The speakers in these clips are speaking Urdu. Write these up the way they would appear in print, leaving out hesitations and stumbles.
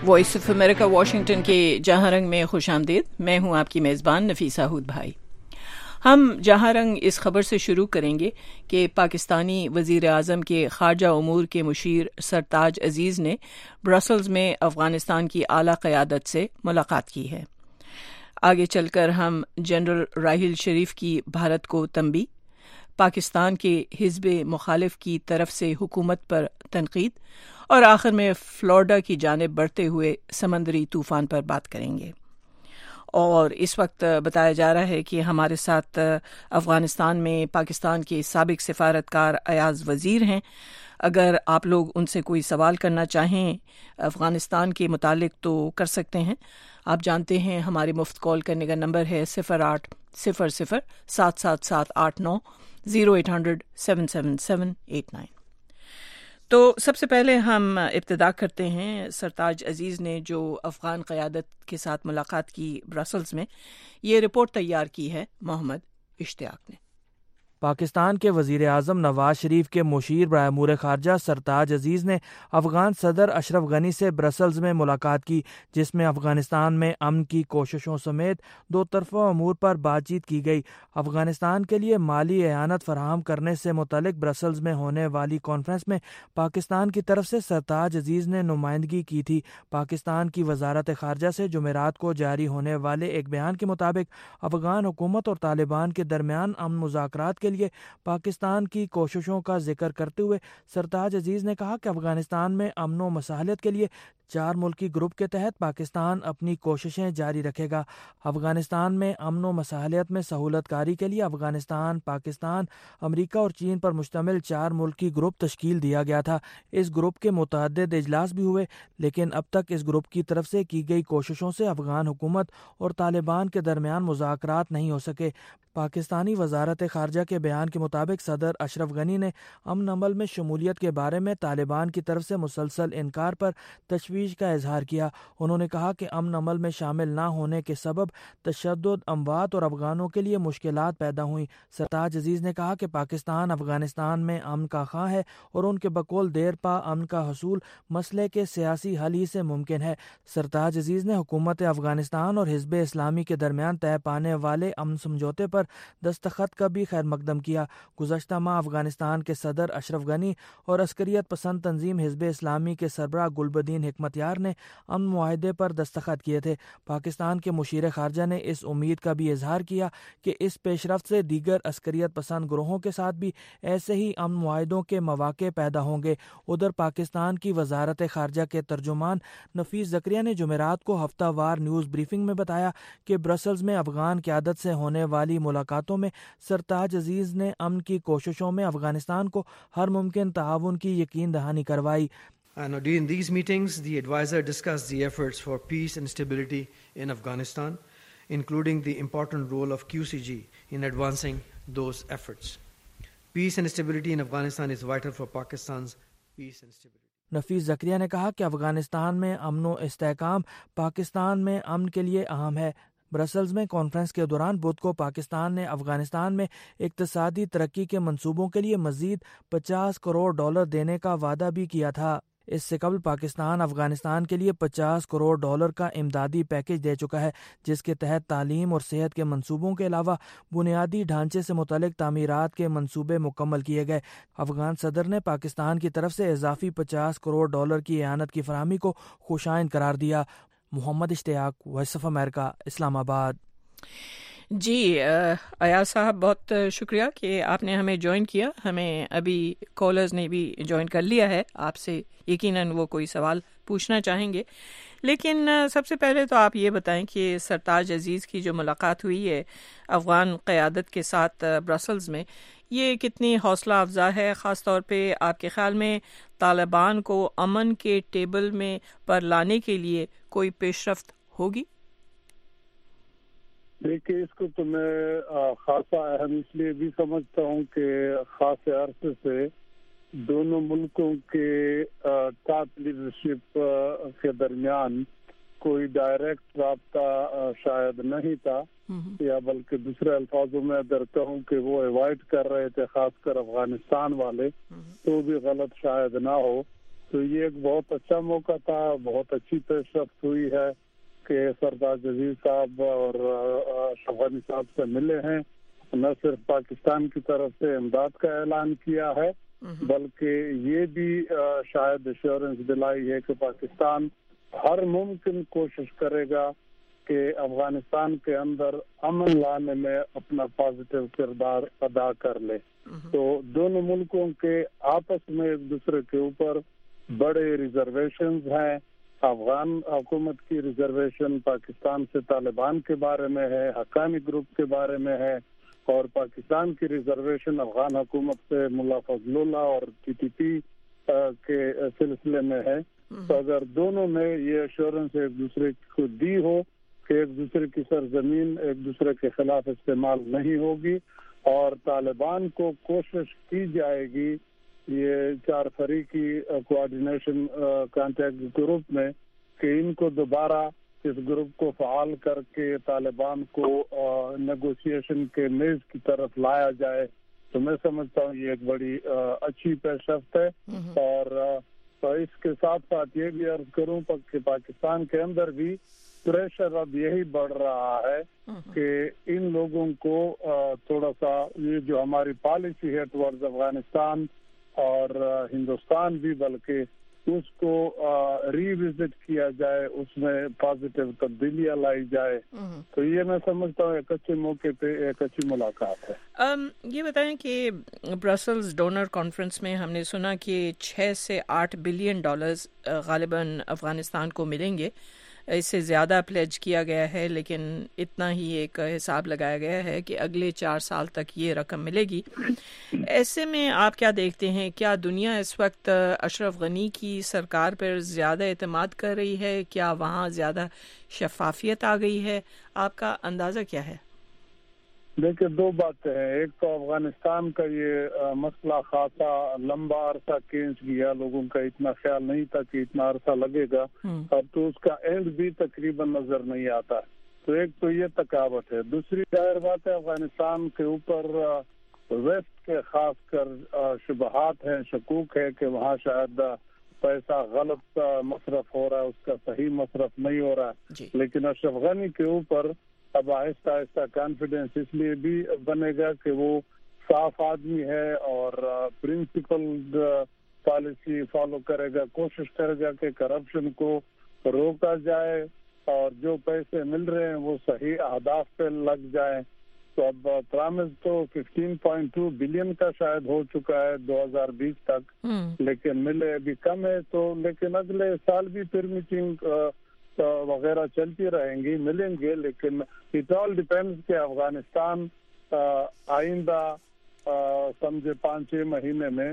وائس آف امریکہ واشنگٹن کے جہاں رنگ میں خوش آمدید. میں ہوں آپ کی میزبان نفیسہ ہود بھائی. ہم جہاں رنگ اس خبر سے شروع کریں گے کہ پاکستانی وزیر اعظم کے خارجہ امور کے مشیر سرتاج عزیز نے برسلز میں افغانستان کی اعلیٰ قیادت سے ملاقات کی ہے. آگے چل کر ہم جنرل راحیل شریف کی بھارت کو تنبیہ، پاکستان کے حزب مخالف کی طرف سے حکومت پر تنقید اور آخر میں فلوریڈا کی جانب بڑھتے ہوئے سمندری طوفان پر بات کریں گے. اور اس وقت بتایا جا رہا ہے کہ ہمارے ساتھ افغانستان میں پاکستان کے سابق سفارتکار ایاز وزیر ہیں. اگر آپ لوگ ان سے کوئی سوال کرنا چاہیں افغانستان کے متعلق تو کر سکتے ہیں. آپ جانتے ہیں ہمارے مفت کال کرنے کا نمبر ہے 0800-777-89 0800-777-89. تو سب سے پہلے ہم ابتدا کرتے ہیں سرتاج عزیز نے جو افغان قیادت کے ساتھ ملاقات کی برسلز میں. یہ رپورٹ تیار کی ہے محمد اشتیاق نے. پاکستان کے وزیر اعظم نواز شریف کے مشیر برائے امور خارجہ سرتاج عزیز نے افغان صدر اشرف غنی سے برسلز میں ملاقات کی، جس میں افغانستان میں امن کی کوششوں سمیت دو طرفہ امور پر بات چیت کی گئی. افغانستان کے لیے مالی اعانت فراہم کرنے سے متعلق برسلز میں ہونے والی کانفرنس میں پاکستان کی طرف سے سرتاج عزیز نے نمائندگی کی تھی. پاکستان کی وزارت خارجہ سے جمعرات کو جاری ہونے والے ایک بیان کے مطابق افغان حکومت اور طالبان کے درمیان امن مذاکرات کے لیے پاکستان کی کوششوں کا ذکر کرتے ہوئے سرتاج عزیز نے کہا کہ افغانستان میں امن و مصالحت کے لیے 4 ملکی گروپ کے تحت پاکستان اپنی کوششیں جاری رکھے گا. افغانستان میں امن و مصالحت میں سہولت کاری کے لیے افغانستان، پاکستان، امریکہ اور چین پر مشتمل 4 ملکی گروپ تشکیل دیا گیا تھا. اس گروپ کے متعدد اجلاس بھی ہوئے، لیکن اب تک اس گروپ کی طرف سے کی گئی کوششوں سے افغان حکومت اور طالبان کے درمیان مذاکرات نہیں ہو سکے. پاکستانی وزارت خارجہ کے بیان کے مطابق صدر اشرف غنی نے امن عمل میں شمولیت کے بارے میں طالبان کی طرف سے مسلسل انکار پر تشویش کا اظہار کیا. انہوں نے کہا کہ امن عمل میں شامل نہ ہونے کے سبب تشدد، اموات اور افغانوں کے لیے مشکلات پیدا ہوئیں. سرتاج عزیز نے کہا کہ پاکستان افغانستان میں امن کا خواہاں ہے اور ان کے بقول دیر پا امن کا حصول مسئلے کے سیاسی حل ہی سے ممکن ہے. سرتاج عزیز نے حکومت افغانستان اور حزب اسلامی کے درمیان طے پانے والے امن سمجھوتے پر دستخط کا بھی خیر مقدم کیا. گزشتہ ماہ افغانستان کے صدر اشرف غنی اور عسکریت پسند تنظیم حزب اسلامی کے سربراہ گلبدین حکمتیار نے امن معاہدے پر دستخط کیے تھے. پاکستان کے مشیر خارجہ نے اس امید کا بھی اظہار کیا کہ اس پیش رفت سے دیگر عسکریت پسند گروہوں کے ساتھ بھی ایسے ہی امن معاہدوں کے مواقع پیدا ہوں گے. ادھر پاکستان کی وزارت خارجہ کے ترجمان نفیس زکریا نے جمعرات کو ہفتہ وار نیوز بریفنگ میں بتایا کہ برسلز میں افغان قیادت سے ہونے والی ملاقاتوں میں سرتاج عزیز نے امن کی کوششوں میں افغانستان کو ہر ممکن تعاون کی یقین دہانی کروائی. During these meetings, the advisor discussed the efforts for peace and stability in Afghanistan, including the important role of QCG in advancing those efforts. Peace and stability in Afghanistan is vital for Pakistan's peace and stability. نفیس زکریا نے کہا کہ افغانستان میں امن و استحکام پاکستان میں امن کے لیے اہم ہے. برسلز میں کانفرنس کے دوران بدھ کو پاکستان نے افغانستان میں اقتصادی ترقی کے منصوبوں کے لیے مزید $50 کروڑ دینے کا وعدہ بھی کیا تھا. اس سے قبل پاکستان افغانستان کے لیے $50 کروڑ کا امدادی پیکج دے چکا ہے، جس کے تحت تعلیم اور صحت کے منصوبوں کے علاوہ بنیادی ڈھانچے سے متعلق تعمیرات کے منصوبے مکمل کیے گئے. افغان صدر نے پاکستان کی طرف سے اضافی $50 کروڑ کی اعانت کی فراہمی کو خوشائن قرار دیا. محمد اشتیاق، وائس آف امریکہ، اسلام آباد. جی ایاز صاحب، بہت شکریہ کہ آپ نے ہمیں جوائن کیا. ہمیں ابھی کالرز نے بھی جوائن کر لیا ہے. آپ سے یقیناً وہ کوئی سوال پوچھنا چاہیں گے، لیکن سب سے پہلے تو آپ یہ بتائیں کہ سرتاج عزیز کی جو ملاقات ہوئی ہے افغان قیادت کے ساتھ برسلز میں، یہ کتنی حوصلہ افزا ہے؟ خاص طور پہ آپ کے خیال میں طالبان کو امن کے ٹیبل میں پر لانے کے لیے کوئی پیش رفت ہوگی؟ دیکھیے، اس کو تو میں خاصا اہم اس لیے بھی سمجھتا ہوں کہ خاص عرصے سے دونوں ملکوں کے ٹاپ لیڈرشپ کے درمیان کوئی ڈائریکٹ رابطہ شاید نہیں تھا، یا بلکہ دوسرے الفاظوں میں اگر کہوں کہ وہ ایوائڈ کر رہے تھے، خاص کر افغانستان والے، تو بھی غلط شاید نہ ہو. تو یہ ایک بہت اچھا موقع تھا، بہت اچھی پیش رفت ہوئی ہے کہ سرتاج عزیز صاحب اور اشرف غنی صاحب سے ملے ہیں، نہ صرف پاکستان کی طرف سے امداد کا اعلان کیا ہے بلکہ یہ بھی شاید ایشورنس دلائی ہے کہ پاکستان ہر ممکن کوشش کرے گا کہ افغانستان کے اندر امن لانے میں اپنا پازیٹیو کردار ادا کر لے. تو دونوں ملکوں کے آپس میں ایک دوسرے کے اوپر بڑے ریزرویشنز ہیں. افغان حکومت کی ریزرویشن پاکستان سے طالبان کے بارے میں ہے، حقانی گروپ کے بارے میں ہے، اور پاکستان کی ریزرویشن افغان حکومت سے ملا فضل اللہ اور TTP کے سلسلے میں ہے. تو اگر دونوں نے یہ ایشورنس ایک دوسرے کو دی ہو کہ ایک دوسرے کی سرزمین ایک دوسرے کے خلاف استعمال نہیں ہوگی، اور طالبان کو کوشش کی جائے گی یہ 4 فریقی کوآرڈینیشن کانٹیکٹ گروپ میں کہ ان کو دوبارہ اس گروپ کو فعال کر کے طالبان کو نیگوسیشن کے میز کی طرف لایا جائے. تو میں سمجھتا ہوں یہ ایک بڑی اچھی پیش رفت ہے. اور اس کے ساتھ ساتھ یہ بھی عرض کروں کہ پاکستان کے اندر بھی پریشر اب یہی بڑھ رہا ہے کہ ان لوگوں کو تھوڑا سا یہ جو ہماری پالیسی ہے ٹورڈز افغانستان اور ہندوستان بھی، بلکہ اس کو ری وزٹ کیا جائے، اس میں پازیٹیو تبدیلیاں لائی جائے. تو یہ میں سمجھتا ہوں ایک اچھے موقع پہ ایک اچھی ملاقات ہے. یہ بتائیں کہ برسلز ڈونر کانفرنس میں ہم نے سنا کہ 6 سے 8 بلین ڈالرز غالباً افغانستان کو ملیں گے. اس سے زیادہ پلیج کیا گیا ہے، لیکن اتنا ہی ایک حساب لگایا گیا ہے کہ اگلے 4 سال تک یہ رقم ملے گی. ایسے میں آپ کیا دیکھتے ہیں؟ کیا دنیا اس وقت اشرف غنی کی سرکار پر زیادہ اعتماد کر رہی ہے؟ کیا وہاں زیادہ شفافیت آ گئی ہے؟ آپ کا اندازہ کیا ہے؟ دیکھیں، 2 باتیں ہیں. ایک تو افغانستان کا یہ مسئلہ خاصا لمبا عرصہ کھینچ گیا، لوگوں کا اتنا خیال نہیں تھا کہ اتنا عرصہ لگے گا. اب تو اس کا اینڈ بھی تقریباً نظر نہیں آتا. تو ایک تو یہ تکاوت ہے. دوسری ظاہر بات ہے افغانستان کے اوپر ویسٹ کے خاص کر شبہات ہیں، شکوک ہے کہ وہاں شاید پیسہ غلط مصرف ہو رہا ہے، اس کا صحیح مصرف نہیں ہو رہا ہے. لیکن اشرف غنی کے اوپر اب آہستہ آہستہ کانفیڈنس اس لیے بھی بنے گا کہ وہ صاف آدمی ہے اور پرنسپل پالیسی فالو کرے گا، کوشش کرے گا کہ کرپشن کو روکا جائے اور جو پیسے مل رہے ہیں وہ صحیح اہداف پہ لگ جائیں. تو اب پرامز تو 15.2 بلین کا شاید ہو چکا ہے 2020 تک، لیکن ملے ابھی کم ہے. تو لیکن اگلے سال بھی پھر میٹنگ وغیرہ چلتی رہیں گی، ملیں گے. لیکن اٹ آل ڈیپینڈز کہ افغانستان آئندہ سمجھے 5-6 مہینے میں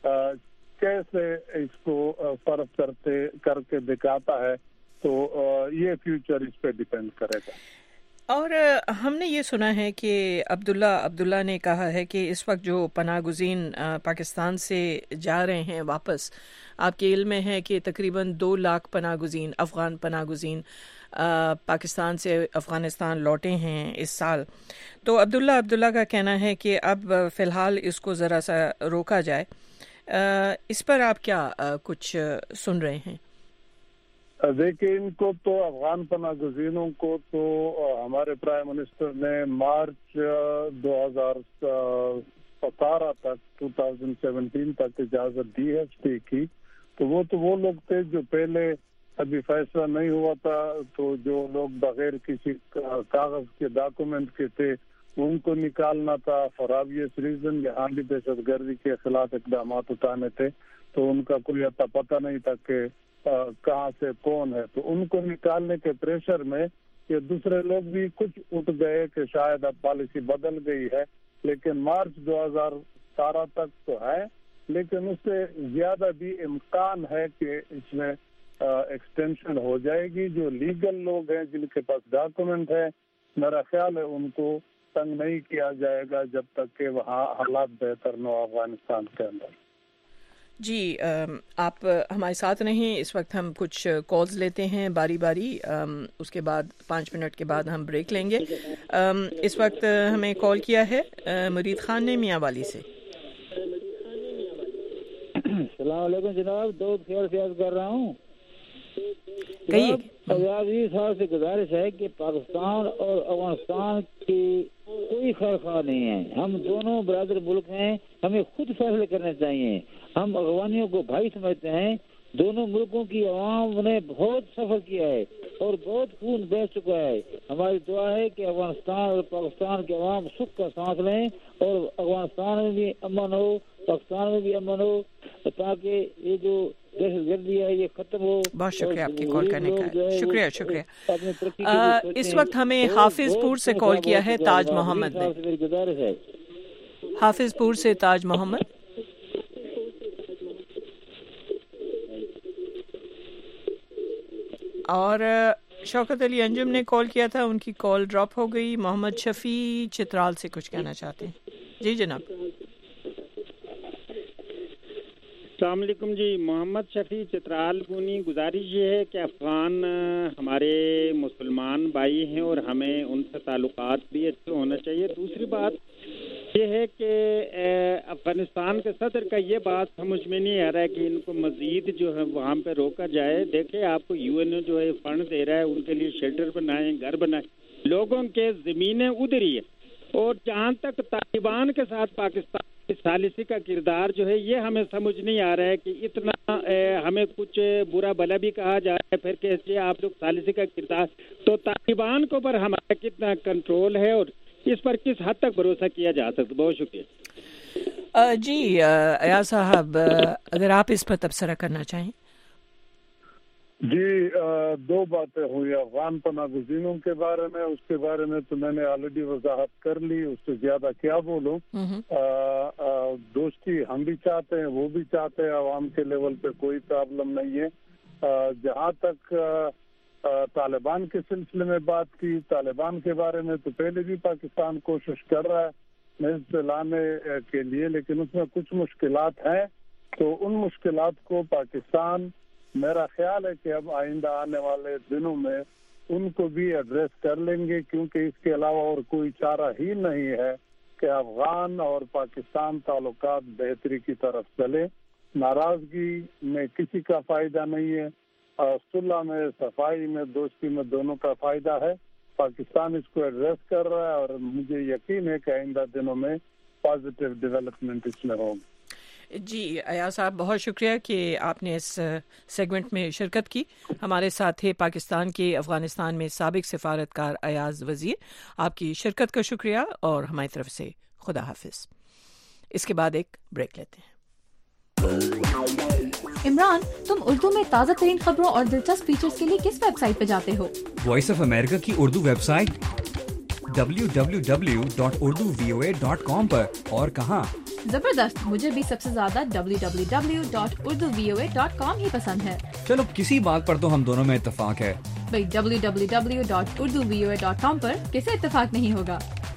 کیسے اس کو صرف کر کے دکھاتا ہے. تو یہ فیوچر اس پہ ڈیپینڈ کرے گا. اور ہم نے یہ سنا ہے کہ عبداللہ نے کہا ہے کہ اس وقت جو پناہ گزین پاکستان سے جا رہے ہیں واپس، آپ کے علم میں ہے کہ تقریباً 2 لاکھ پناہ گزین افغان پناہ گزین پاکستان سے افغانستان لوٹے ہیں اس سال. تو عبداللہ کا کہنا ہے کہ اب فی الحال اس کو ذرا سا روکا جائے. اس پر آپ کیا کچھ سن رہے ہیں؟ دیکھیں، ان کو تو افغان پناہ گزینوں کو تو ہمارے پرائم منسٹر نے مارچ 2017 تک 2017 تک اجازت دی ہے اسٹے کی. تو وہ لوگ تھے جو پہلے ابھی فیصلہ نہیں ہوا تھا، تو جو لوگ بغیر کسی کاغذ کے ڈاکومنٹ کے تھے ان کو نکالنا تھا فار آبویس ریزن. یہاں بھی دہشت گردی کے خلاف اقدامات اٹھانے تھے، تو ان کا کوئی اتا پتہ نہیں تھا کہ کہاں سے کون ہے. تو ان کو نکالنے کے پریشر میں یہ دوسرے لوگ بھی کچھ اٹھ گئے کہ شاید اب پالیسی بدل گئی ہے. لیکن مارچ 2017 تک تو ہے، لیکن اس سے زیادہ بھی امکان ہے کہ اس میں ایکسٹینشن ہو جائے گی. جو لیگل لوگ ہیں جن کے پاس ڈاکومنٹ ہے، میرا خیال ہے ان کو تنگ نہیں کیا جائے گا جب تک کہ وہاں حالات بہتر نہ ہو افغانستان کے اندر. جی، آپ ہمارے ساتھ رہیں. اس وقت ہم کچھ کالز لیتے ہیں باری باری، اس کے بعد 5 منٹ کے بعد ہم بریک لیں گے. اس وقت ہمیں کال کیا ہے مرید خان نے میاں والی سے. السلام علیکم جناب، دودھ خیر سے عرض کر رہا ہوں. کہیے. صاحب سے گزارش ہے کہ پاکستان اور افغانستان کی کوئی خیر خواہ نہیں ہے. ہم دونوں برادر ملک ہیں، ہمیں خود فیصلے کرنے چاہیے. ہم افغانیوں کو بھائی سمجھتے ہیں. دونوں ملکوں کی عوام نے بہت سفر کیا ہے اور بہت خون بہہ چکا ہے. ہماری دعا ہے کہ افغانستان اور پاکستان کے عوام سکھ کا سانس لیں اور افغانستان میں بھی امن ہو، پاکستان میں بھی امن ہو، تاکہ یہ جو دہشت گردی ہے یہ ختم ہو. بہت شکریہ آپ کی کال کرنے کا. شکریہ. اس وقت ہمیں حافظ پور سے کال کیا ہے تاج محمد نے. حافظ پور سے تاج محمد. اور شوکت علی انجم نے کال کیا تھا، ان کی کال ڈراپ ہو گئی. محمد شفیع چترال سے کچھ کہنا چاہتے ہیں. جی جناب. السلام علیکم جی، محمد شفیع چترال پونی. گزارش یہ ہے کہ افغان ہمارے مسلمان بھائی ہیں اور ہمیں ان سے تعلقات بھی اچھے ہونا چاہیے. دوسری بات یہ ہے کہ افغانستان کے صدر کا یہ بات سمجھ میں نہیں آ رہا ہے کہ ان کو مزید جو ہے وہاں پہ روکا جائے. دیکھیں آپ کو یو این او جو ہے فنڈ دے رہا ہے، ان کے لیے شیلٹر بنائیں، گھر بنائیں. لوگوں کے زمینیں ادھر ہی ہے. اور جہاں تک طالبان کے ساتھ پاکستان کی ثالثی کا کردار جو ہے یہ ہمیں سمجھ نہیں آ رہا ہے کہ اتنا ہمیں کچھ برا بھلا بھی کہا جا رہا ہے، پھر کیسے آپ لوگ ثالثی کا کردار. تو طالبان کو پر ہمارا کتنا کنٹرول ہے اور اس پر کس حد تک بھروسہ کیا جا سکتا. بہت شکریہ. جی ایاز صاحب، اگر آپ اس پر تبصرہ کرنا چاہیں. جی، دو باتیں ہوئی افغان پناہ گزینوں کے بارے میں. اس کے بارے میں تو میں نے آلریڈی وضاحت کر لی، اس سے زیادہ کیا بولوں. دوستی ہم بھی چاہتے ہیں، وہ بھی چاہتے ہیں. عوام کے لیول پہ کوئی پرابلم نہیں ہے. جہاں تک طالبان کے سلسلے میں بات کی، طالبان کے بارے میں تو پہلے بھی پاکستان کوشش کر رہا ہے ملک سے لانے کے لیے، لیکن اس میں کچھ مشکلات ہیں. تو ان مشکلات کو پاکستان، میرا خیال ہے کہ اب آئندہ آنے والے دنوں میں ان کو بھی ایڈریس کر لیں گے، کیونکہ اس کے علاوہ اور کوئی چارہ ہی نہیں ہے کہ افغان اور پاکستان تعلقات بہتری کی طرف چلے. ناراضگی میں کسی کا فائدہ نہیں ہے. صلح میں، صفائی میں، دوستی میں دونوں کا فائدہ ہے. پاکستان اس کو ایڈریس کر رہا ہے اور مجھے یقین ہے کہ آئندہ دنوں میں پازیٹیو ڈیولپمنٹ اس میں ہوگی. جی ایاز صاحب، بہت شکریہ کہ آپ نے اس سیگمنٹ میں شرکت کی. ہمارے ساتھ تھے پاکستان کے افغانستان میں سابق سفارتکار ایاز وزیر. آپ کی شرکت کا شکریہ اور ہماری طرف سے خدا حافظ. اس کے بعد ایک بریک لیتے ہیں. عمران، تم اردو میں تازہ ترین خبروں اور دلچسپ فیچرز کے لیے کس ویب سائٹ پہ جاتے ہو؟ وائس آف امریکہ کی اردو ویب سائٹ www.urduvoa.com پر. اور کہاں؟ زبردست، مجھے بھی سب سے زیادہ www.urduvoa.com ہی پسند ہے. چلو کسی بات پر تو ہم دونوں میں اتفاق ہے. بھئی www.urduvoa.com پر کسے اتفاق نہیں ہوگا؟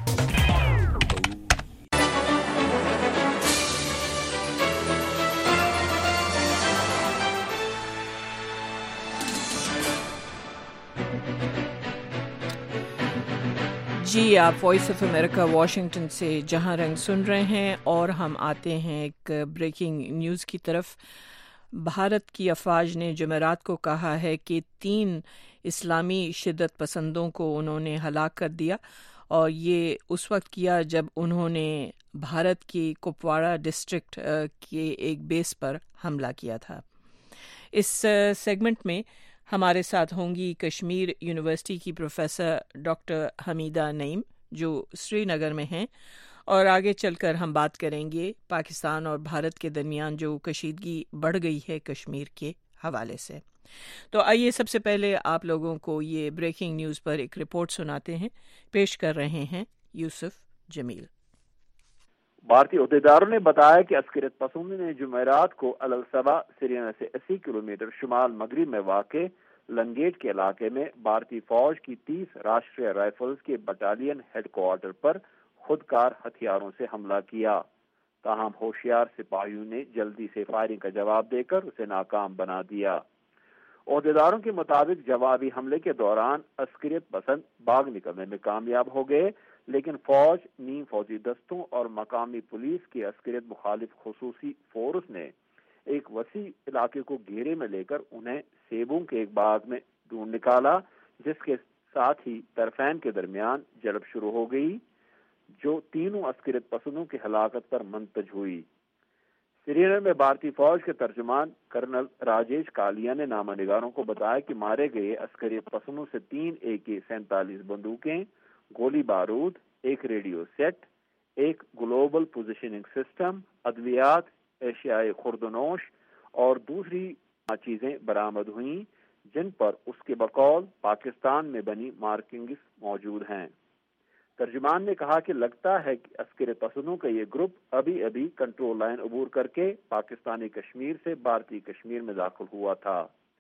جی، آپ وائس آف امریکہ واشنگٹن سے جہاں رنگ سن رہے ہیں اور ہم آتے ہیں ایک بریکنگ نیوز کی طرف. بھارت کی افواج نے جمعرات کو کہا ہے کہ 3 اسلامی شدت پسندوں کو انہوں نے ہلاک کر دیا، اور یہ اس وقت کیا جب انہوں نے بھارت کی کپواڑہ ڈسٹرکٹ کے ایک بیس پر حملہ کیا تھا. اس سیگمنٹ میں ہمارے ساتھ ہوں گی کشمیر یونیورسٹی کی پروفیسر ڈاکٹر حمیدہ نعیم جو سری نگر میں ہیں، اور آگے چل کر ہم بات کریں گے پاکستان اور بھارت کے درمیان جو کشیدگی بڑھ گئی ہے کشمیر کے حوالے سے. تو آئیے سب سے پہلے آپ لوگوں کو یہ بریکنگ نیوز پر ایک رپورٹ سناتے ہیں. پیش کر رہے ہیں یوسف جمیل. بھارتی عہدیداروں نے بتایا کہ عسکریت پسندوں نے جمعرات کو الصبا سری نگر سے 80 کلومیٹر شمال مغرب میں واقع لنگیٹ کے علاقے میں بھارتی فوج کی 30 راشٹریہ رائفلز کے بٹالین ہیڈ کوارٹر پر خودکار ہتھیاروں سے حملہ کیا. تاہم ہوشیار سپاہیوں نے جلدی سے فائرنگ کا جواب دے کر اسے ناکام بنا دیا. عہدیداروں کے مطابق جوابی حملے کے دوران عسکریت پسند بھاگ نکلنے میں کامیاب ہو گئے، لیکن فوج، نیم فوجی دستوں اور مقامی پولیس کی عسکریت مخالف خصوصی فورس نے ایک وسیع علاقے کو گھیرے میں لے کر انہیں سیبوں کے ایک باغ میں ڈھونڈ نکالا، جس کے ساتھ ہی طرفین کے درمیان جلب شروع ہو گئی جو تینوں عسکریت پسندوں کی ہلاکت پر منتج ہوئی۔ سری نگر میں بھارتی فوج کے ترجمان کرنل راجیش کالیا نے نامہ نگاروں کو بتایا کہ مارے گئے عسکریت پسندوں سے 3 AK-47 بندوقیں، گولی بارود، ایک ریڈیو سیٹ، ایک گلوبل پوزیشننگ سسٹم، ادویات، اشیاء خوردنوش اور دوسری چیزیں برآمد ہوئیں جن پر اس کے بقول پاکستان میں بنی مارکنگز موجود ہیں۔ ترجمان نے کہا کہ لگتا ہے کہ عسکری پسندوں کا یہ گروپ ابھی کنٹرول لائن عبور کر کے پاکستانی کشمیر سے بھارتی کشمیر میں داخل ہوا تھا۔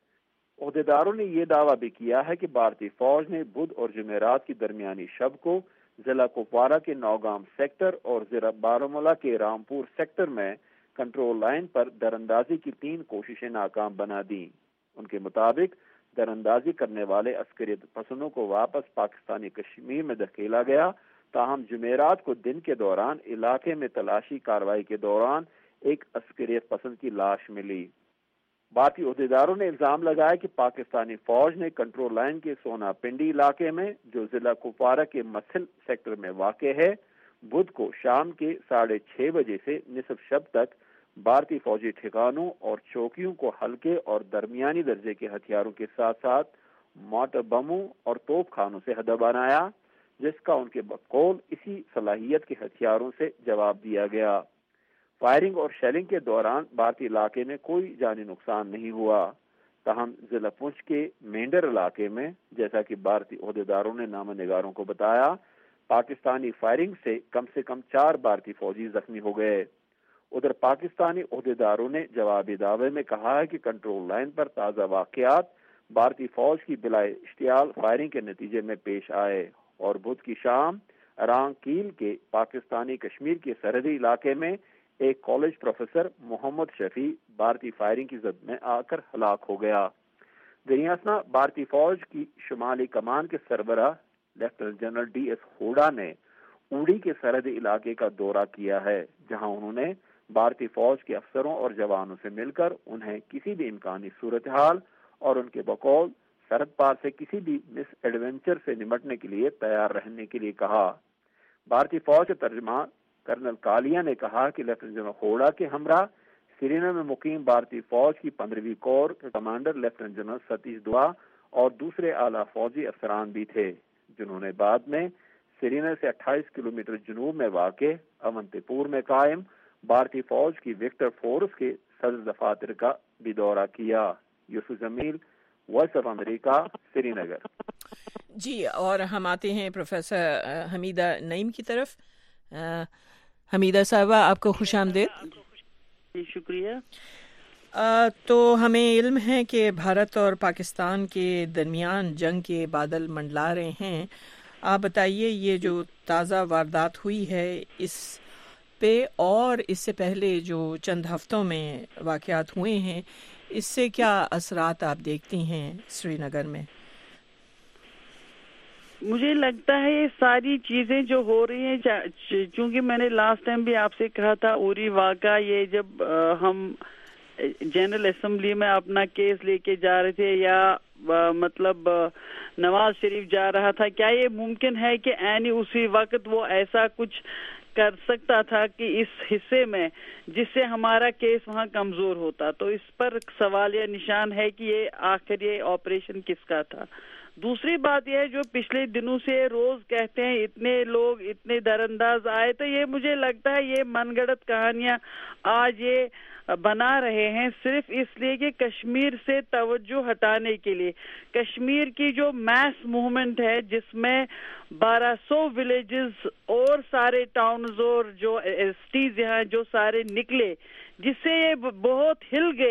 عہدیداروں نے یہ دعویٰ بھی کیا ہے کہ بھارتی فوج نے بدھ اور جمعرات کی درمیانی شب کو ضلع کپوارہ کے نوگام سیکٹر اور ضلع بارامولہ کے رامپور سیکٹر میں کنٹرول لائن پر دراندازی کی 3 کوششیں ناکام بنا دیں۔ ان کے مطابق دراندازی کرنے والے عسکری پسندوں کو واپس پاکستانی کشمیر میں دھکیلا گیا، تاہم جمعرات کو دن کے دوران علاقے میں تلاشی کارروائی کے دوران ایک عسکری پسند کی لاش ملی۔ بھارتی عہدیداروں نے الزام لگایا کہ پاکستانی فوج نے کنٹرول لائن کے سونا پنڈی علاقے میں جو ضلع کپوارہ کے مسل سیکٹر میں واقع ہے، بدھ کو شام کے 6:30 بجے سے نصف شب تک بھارتی فوجی ٹھکانوں اور چوکیوں کو ہلکے اور درمیانی درجے کے ہتھیاروں کے ساتھ ساتھ مارٹر بموں اور توپ خانوں سے ہدف بنایا، جس کا ان کے بقول اسی صلاحیت کے ہتھیاروں سے جواب دیا گیا۔ فائرنگ اور شیلنگ کے دوران بھارتی علاقے میں کوئی جانی نقصان نہیں ہوا، تاہم ضلع پونچھ کے مینڈر علاقے میں جیسا کہ بھارتی عہدیداروں نے نامہ نگاروں کو بتایا، پاکستانی فائرنگ سے کم 4 بھارتی فوجی زخمی ہو گئے۔ ادھر پاکستانی عہدیداروں نے جوابی دعوے میں کہا ہے کہ کنٹرول لائن پر تازہ واقعات بھارتی فوج کی بلا اشتعال فائرنگ کے نتیجے میں پیش آئے اور بدھ کی شام رانگ کیل کے پاکستانی کشمیر کے سرحدی علاقے میں ایک کالج پروفیسر محمد شفیع بھارتی فائرنگ کی زد میں آ کر ہلاک ہو گیا۔ دریاسنا بھارتی فوج کی شمالی کمان کے سربراہ لیفٹیننٹ جنرل DS ہوڈا نے اوڑی کے سرحدی علاقے کا دورہ کیا ہے، جہاں انہوں نے بھارتی فوج کے افسروں اور جوانوں سے مل کر انہیں کسی بھی امکانی صورتحال اور ان کے بقول سرحد پار سے کسی بھی مس ایڈونچر سے نمٹنے کے لیے تیار رہنے کے لیے کہا۔ بھارتی فوج کے ترجمان کرنل کالیا نے کہا کہ لیفٹیننٹ جنرل ہوڈا کے ہمراہ سری نگر میں مقیم بھارتی فوج کی 15ویں کور کے کمانڈر لیفٹیننٹ جنرل ستیش دوا اور دوسرے اعلیٰ فوجی افسران بھی تھے، جنہوں نے بعد میں سری نگر سے 28 کلومیٹر جنوب میں واقع اونتی پور میں قائم بھارتی فوج کی وکٹر فورس کے صدر دفاتر کا بھی دورہ کیا۔ Yusuf Jamil, voice of America, Srinagar. جی، اور ہم آتے ہیں پروفیسر حمیدہ نعیم کی طرف۔ حمیدہ صاحبہ، آپ کو خوش آمدید۔ جی شکریہ۔ تو ہمیں علم ہے کہ بھارت اور پاکستان کے درمیان جنگ کے بادل منڈلا رہے ہیں۔ آپ بتائیے، یہ جو تازہ واردات ہوئی ہے اس پہ اور اس سے پہلے جو چند ہفتوں میں واقعات ہوئے ہیں، اس سے کیا اثرات آپ دیکھتی ہیں سری نگر میں؟ مجھے لگتا ہے یہ ساری چیزیں جو ہو رہی ہیں، چونکہ میں نے لاسٹ ٹائم بھی آپ سے کہا تھا اوری واقعہ، یہ جب ہم جنرل اسمبلی میں اپنا کیس لے کے جا رہے تھے یا مطلب نواز شریف جا رہا تھا، کیا یہ ممکن ہے کہ عین اسی وقت وہ ایسا کچھ کر سکتا تھا کہ اس حصے میں جس سے ہمارا کیس وہاں کمزور ہوتا؟ تو اس پر سوالیہ نشان ہے کہ یہ آخر یہ آپریشن کس کا تھا۔ دوسری بات یہ ہے، جو پچھلے دنوں سے روز کہتے ہیں اتنے لوگ اتنے درانداز آئے، تو یہ مجھے لگتا ہے یہ من گھڑت کہانیاں آج یہ بنا رہے ہیں صرف اس لیے کہ کشمیر سے توجہ ہٹانے کے لیے۔ کشمیر کی جو میس موومنٹ ہے جس میں 1200 ولیجز اور سارے ٹاؤنز اور جو سٹیز یہاں جو سارے نکلے، جس سے یہ بہت ہل گئے،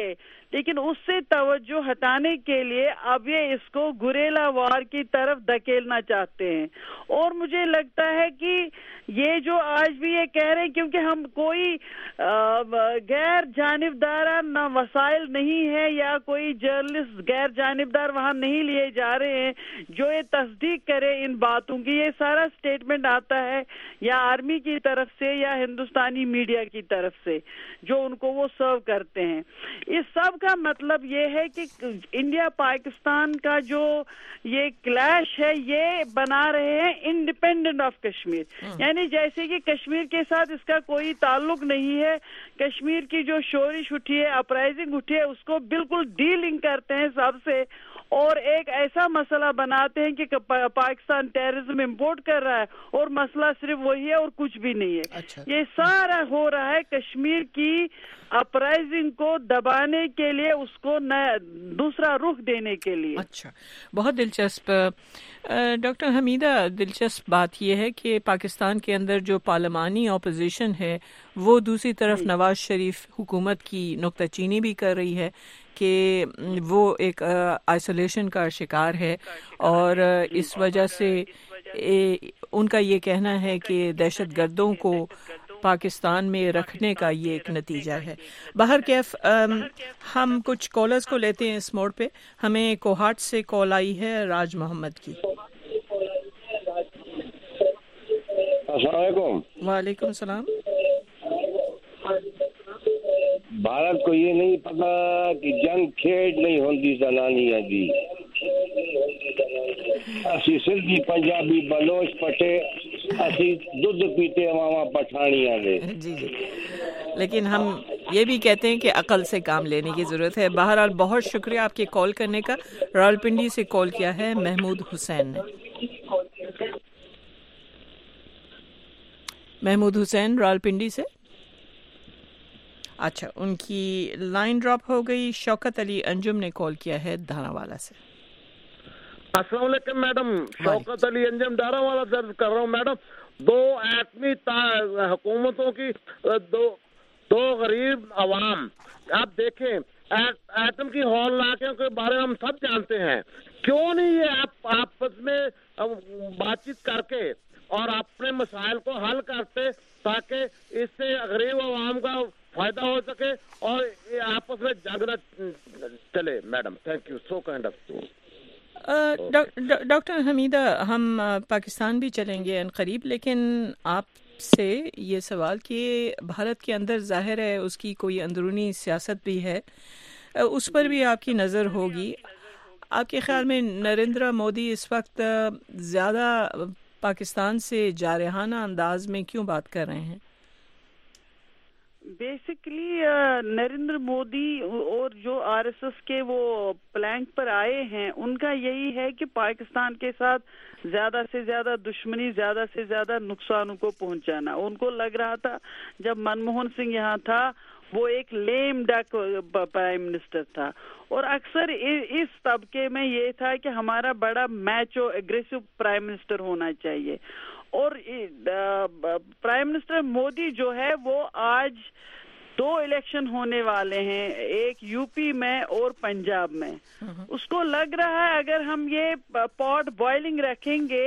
لیکن اس سے توجہ ہٹانے کے لیے اب یہ اس کو گریلا وار کی طرف دھکیلنا چاہتے ہیں. اور مجھے لگتا ہے کہ یہ جو آج بھی یہ کہہ رہے ہیں کیونکہ ہم کوئی غیر جانبدارانہ وسائل نہیں ہے یا کوئی جرنلسٹ غیر جانبدار وہاں نہیں لیے جا رہے ہیں جو یہ تصدیق کرے ان باتوں کی. یہ سارا سٹیٹمنٹ آتا ہے یا آرمی کی طرف سے یا ہندوستانی میڈیا کی طرف سے جو ان کو وہ سرو کرتے ہیں. اس سب کا مطلب یہ ہے کہ انڈیا پاکستان کا جو یہ کلیش ہے یہ بنا رہے ہیں انڈیپینڈنٹ آف کشمیر. یعنی جیسے کہ کشمیر کے ساتھ اس کا کوئی تعلق نہیں ہے. کشمیر کی جو شورش اٹھی ہے, اپرائزنگ اٹھی ہے, اس کو بالکل ڈی لنک کرتے ہیں سب سے اور ایک ایسا مسئلہ بناتے ہیں کہ پاکستان ٹیررزم امپورٹ کر رہا ہے اور مسئلہ صرف وہی ہے اور کچھ بھی نہیں ہے. یہ سارا ہو رہا ہے کشمیر کی اپرائزنگ کو دبانے کے لیے, اس کو دوسرا رخ دینے کے لیے. اچھا, بہت دلچسپ. ڈاکٹر حمیدہ, دلچسپ بات یہ ہے کہ پاکستان کے اندر جو پارلیمانی اپوزیشن ہے وہ دوسری طرف نواز شریف حکومت کی نکتہ چینی بھی کر رہی ہے کہ وہ ایک آئسولیشن کا شکار ہے اور اس وجہ سے ان کا یہ کہنا ہے کہ دہشت گردوں کو پاکستان میں رکھنے کا یہ ایک نتیجہ ہے. بہرکیف ہم کچھ کالرز کو لیتے ہیں اس موڑ پہ. ہمیں کوہاٹ سے کال آئی ہے راج محمد کی. السلام علیکم. وعلیکم السلام. بھارت کو یہ نہیں پتا کہ جنگ کھیڈ نہیں ہوتی زنانیاں دی. اسی سندھی پنجابی بلوچ پٹے اسی دودھ پیتے ماما پٹھانیاں دے. جی جی, لیکن ہم یہ بھی کہتے ہیں کہ عقل سے کام لینے کی ضرورت ہے. بہرحال بہت شکریہ آپ کے کال کرنے کا. راولپنڈی سے کال کیا ہے محمود حسین نے. محمود حسین راولپنڈی سے. اچھا, ان کی لائن ڈراپ ہو گئی. شوکت علی انجم نے کال کیا ہے دھانا والا سے. السلام علیکم میڈم. شوکت علی انجم ڈارا والا درج کر رہا ہوں میڈم. دو ایٹمی حکومتوں کی دو غریب عوام. آپ دیکھیں ایٹم کی ہولناکیوں کے بارے میں ہم سب جانتے ہیں. کیوں نہیں یہ آپ آپس میں بات چیت کر کے اور اپنے مسائل کو حل کرتے تاکہ اس سے غریب عوام کا فائدہ ہو سکے اور آپس میں جنگ نہ چلے. Madam thank you so kind of you. Doctor Hameeda, ہم پاکستان بھی چلیں گے ان قریب, لیکن آپ سے یہ سوال کہ بھارت کے اندر ظاہر ہے اس کی کوئی اندرونی سیاست بھی ہے, اس پر بھی آپ کی نظر ہوگی. آپ کے خیال میں نریندر مودی اس وقت زیادہ پاکستان سے جارحانہ انداز میں کیوں بات کر رہے ہیں؟ بیسکلی نریندر مودی اور جو آر ایس ایس کے وہ پلانک پر آئے ہیں ان کا یہی ہے کہ پاکستان کے ساتھ زیادہ سے زیادہ دشمنی, زیادہ سے زیادہ نقصانوں کو پہنچانا. ان کو لگ رہا تھا جب منموہن سنگھ یہاں تھا وہ ایک لیم ڈک پرائم منسٹر تھا, اور اکثر اس طبقے میں یہ تھا کہ ہمارا بڑا میچو اگریسو پرائم منسٹر ہونا چاہیے. اور پرائم منسٹر مودی جو ہے وہ آج 2 الیکشن ہونے والے ہیں, ایک یو پی میں اور پنجاب میں. اس کو لگ رہا ہے اگر ہم یہ پاٹ بوائلنگ رکھیں گے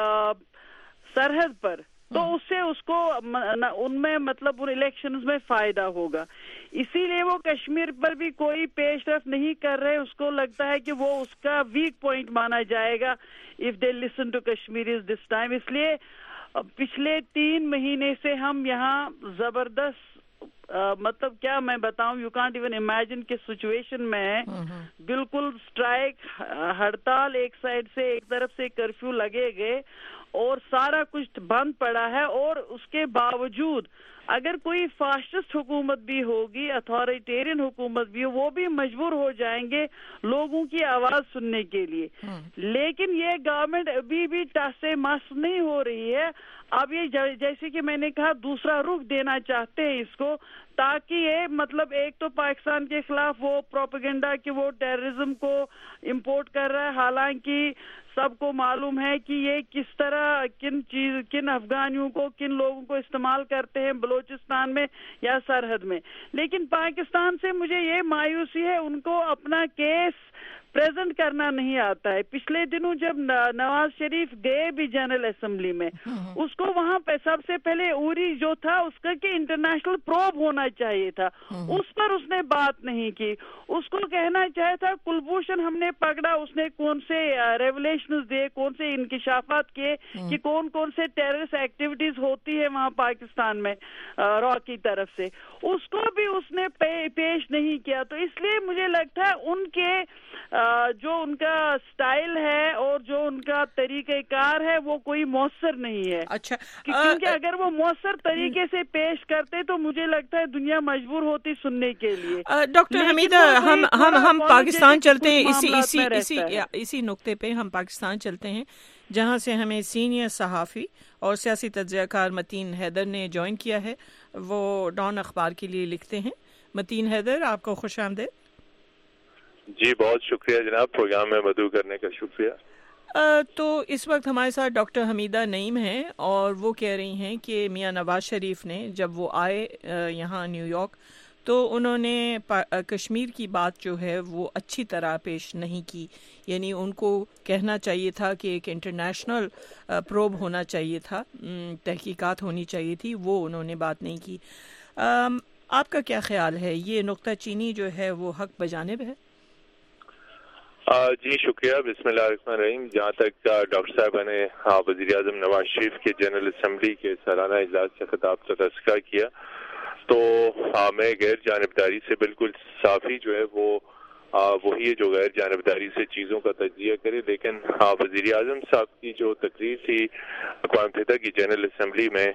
سرحد پر تو اس سے اس کو ان میں مطلب ان الیکشنز میں فائدہ ہوگا. اسی لیے وہ کشمیر پر بھی کوئی پیش رفت نہیں کر رہے. اس کو لگتا ہے کہ وہ اس کا ویک پوائنٹ مانا جائے گا if they listen to Kashmiris this time. اس لیے پچھلے 3 مہینے سے ہم یہاں زبردست مطلب کیا میں بتاؤں, یو کانٹ ایون امیجن کہ سچویشن میں بالکل اسٹرائک, ہڑتال, ایک سائڈ سے ایک طرف سے کرفیو لگے گئے اور سارا کچھ بند پڑا ہے. اور اس کے باوجود اگر کوئی فاسسٹ حکومت بھی ہوگی, اتھارٹیرین حکومت بھی, وہ بھی مجبور ہو جائیں گے لوگوں کی آواز سننے کے لیے. لیکن یہ گورنمنٹ ابھی بھی ٹس سے مس نہیں ہو رہی ہے. اب یہ جیسے کہ میں نے کہا دوسرا رخ دینا چاہتے ہیں اس کو تاکہ یہ مطلب ایک تو پاکستان کے خلاف وہ پروپیگنڈا کہ وہ ٹیررزم کو امپورٹ کر رہا ہے، حالانکہ سب کو معلوم ہے کہ یہ کس طرح کن افغانیوں کو، کن لوگوں کو استعمال کرتے ہیں بلوچستان میں یا سرحد میں. لیکن پاکستان سے مجھے یہ مایوسی ہے، ان کو اپنا کیس پریزنٹ کرنا نہیں آتا ہے. پچھلے دنوں جب نواز شریف گئے بھی جنرل اسمبلی میں، اس کو وہاں پہ سب سے پہلے اوری جو تھا اس کا کہ انٹرنیشنل پروب ہونا چاہیے تھا، اس پر اس نے بات نہیں کی. اس کو کہنا چاہیے تھا کلبھوشن ہم نے پکڑا، اس نے کون سے ریولیشنز دیے، کون سے انکشافات کیے کہ کون کون سے ٹیررسٹ ایکٹیویٹیز ہوتی ہے وہاں پاکستان میں را کی طرف سے، اس کو بھی اس نے پیش نہیں کیا. تو اس لیے مجھے لگتا ہے ان کے جو ان کا سٹائل ہے اور جو ان کا طریقہ کار ہے وہ کوئی مؤثر نہیں ہے. اچھا، کیونکہ اگر وہ مؤثر طریقے سے پیش کرتے تو مجھے لگتا ہے دنیا مجبور ہوتی سننے کے لیے. ڈاکٹر حمیدہ، ہم پاکستان چلتے ہیں، اسی نقطے پہ ہم پاکستان چلتے ہیں جہاں سے ہمیں سینئر صحافی اور سیاسی تجزیہ کار متین حیدر نے جوائن کیا ہے. وہ ڈان اخبار کے لیے لکھتے ہیں. متین حیدر، آپ کو خوش آمدید. جی بہت شکریہ جناب، پروگرام میں مدعو کرنے کا شکریہ. تو اس وقت ہمارے ساتھ ڈاکٹر حمیدہ نعیم ہیں اور وہ کہہ رہی ہیں کہ میاں نواز شریف نے جب وہ آئے یہاں نیو یارک تو انہوں نے کشمیر کی بات جو ہے وہ اچھی طرح پیش نہیں کی. یعنی ان کو کہنا چاہیے تھا کہ ایک انٹرنیشنل پروب ہونا چاہیے تھا، تحقیقات ہونی چاہیے تھی، وہ انہوں نے بات نہیں کی. آپ کا کیا خیال ہے، یہ نکتہ چینی جو ہے وہ حق بجانب ہے؟ جی شکریہ. بسم اللہ الرحمن الرحیم. جہاں تک ڈاکٹر صاحبہ نے وزیر اعظم نواز شریف کے جنرل اسمبلی کے سالانہ اجلاس سے خطاب کا تذکرہ کیا تو میں غیر جانبداری سے بالکل صافی جو ہے وہ وہی ہے جو غیر جانبداری سے چیزوں کا تجزیہ کرے. لیکن وزیر اعظم صاحب کی جو تقریر تھی اقوام متحدہ کی جنرل اسمبلی میں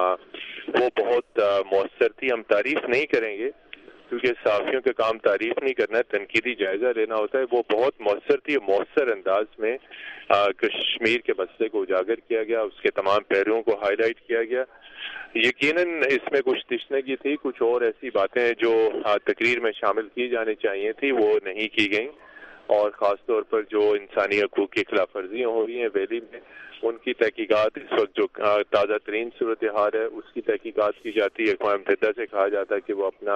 وہ بہت مؤثر تھی. ہم تعریف نہیں کریں گے کیونکہ صحافیوں کا کام تعریف نہیں کرنا ہے، تنقیدی جائزہ لینا ہوتا ہے. وہ بہت مؤثر تھی، مؤثر انداز میں کشمیر کے مسئلے کو اجاگر کیا گیا، اس کے تمام پہلوؤں کو ہائی لائٹ کیا گیا. یقیناً اس میں کچھ تشنگی تھی، کچھ اور ایسی باتیں جو تقریر میں شامل کی جانی چاہیے تھی وہ نہیں کی گئیں، اور خاص طور پر جو انسانی حقوق کی خلاف ورزیاں ہو رہی ہیں ویلی میں ان کی تحقیقات، اس وقت جو تازہ ترین صورتحال ہے اس کی تحقیقات کی جاتی ہے. اقوام متحدہ سے کہا جاتا ہے کہ وہ اپنا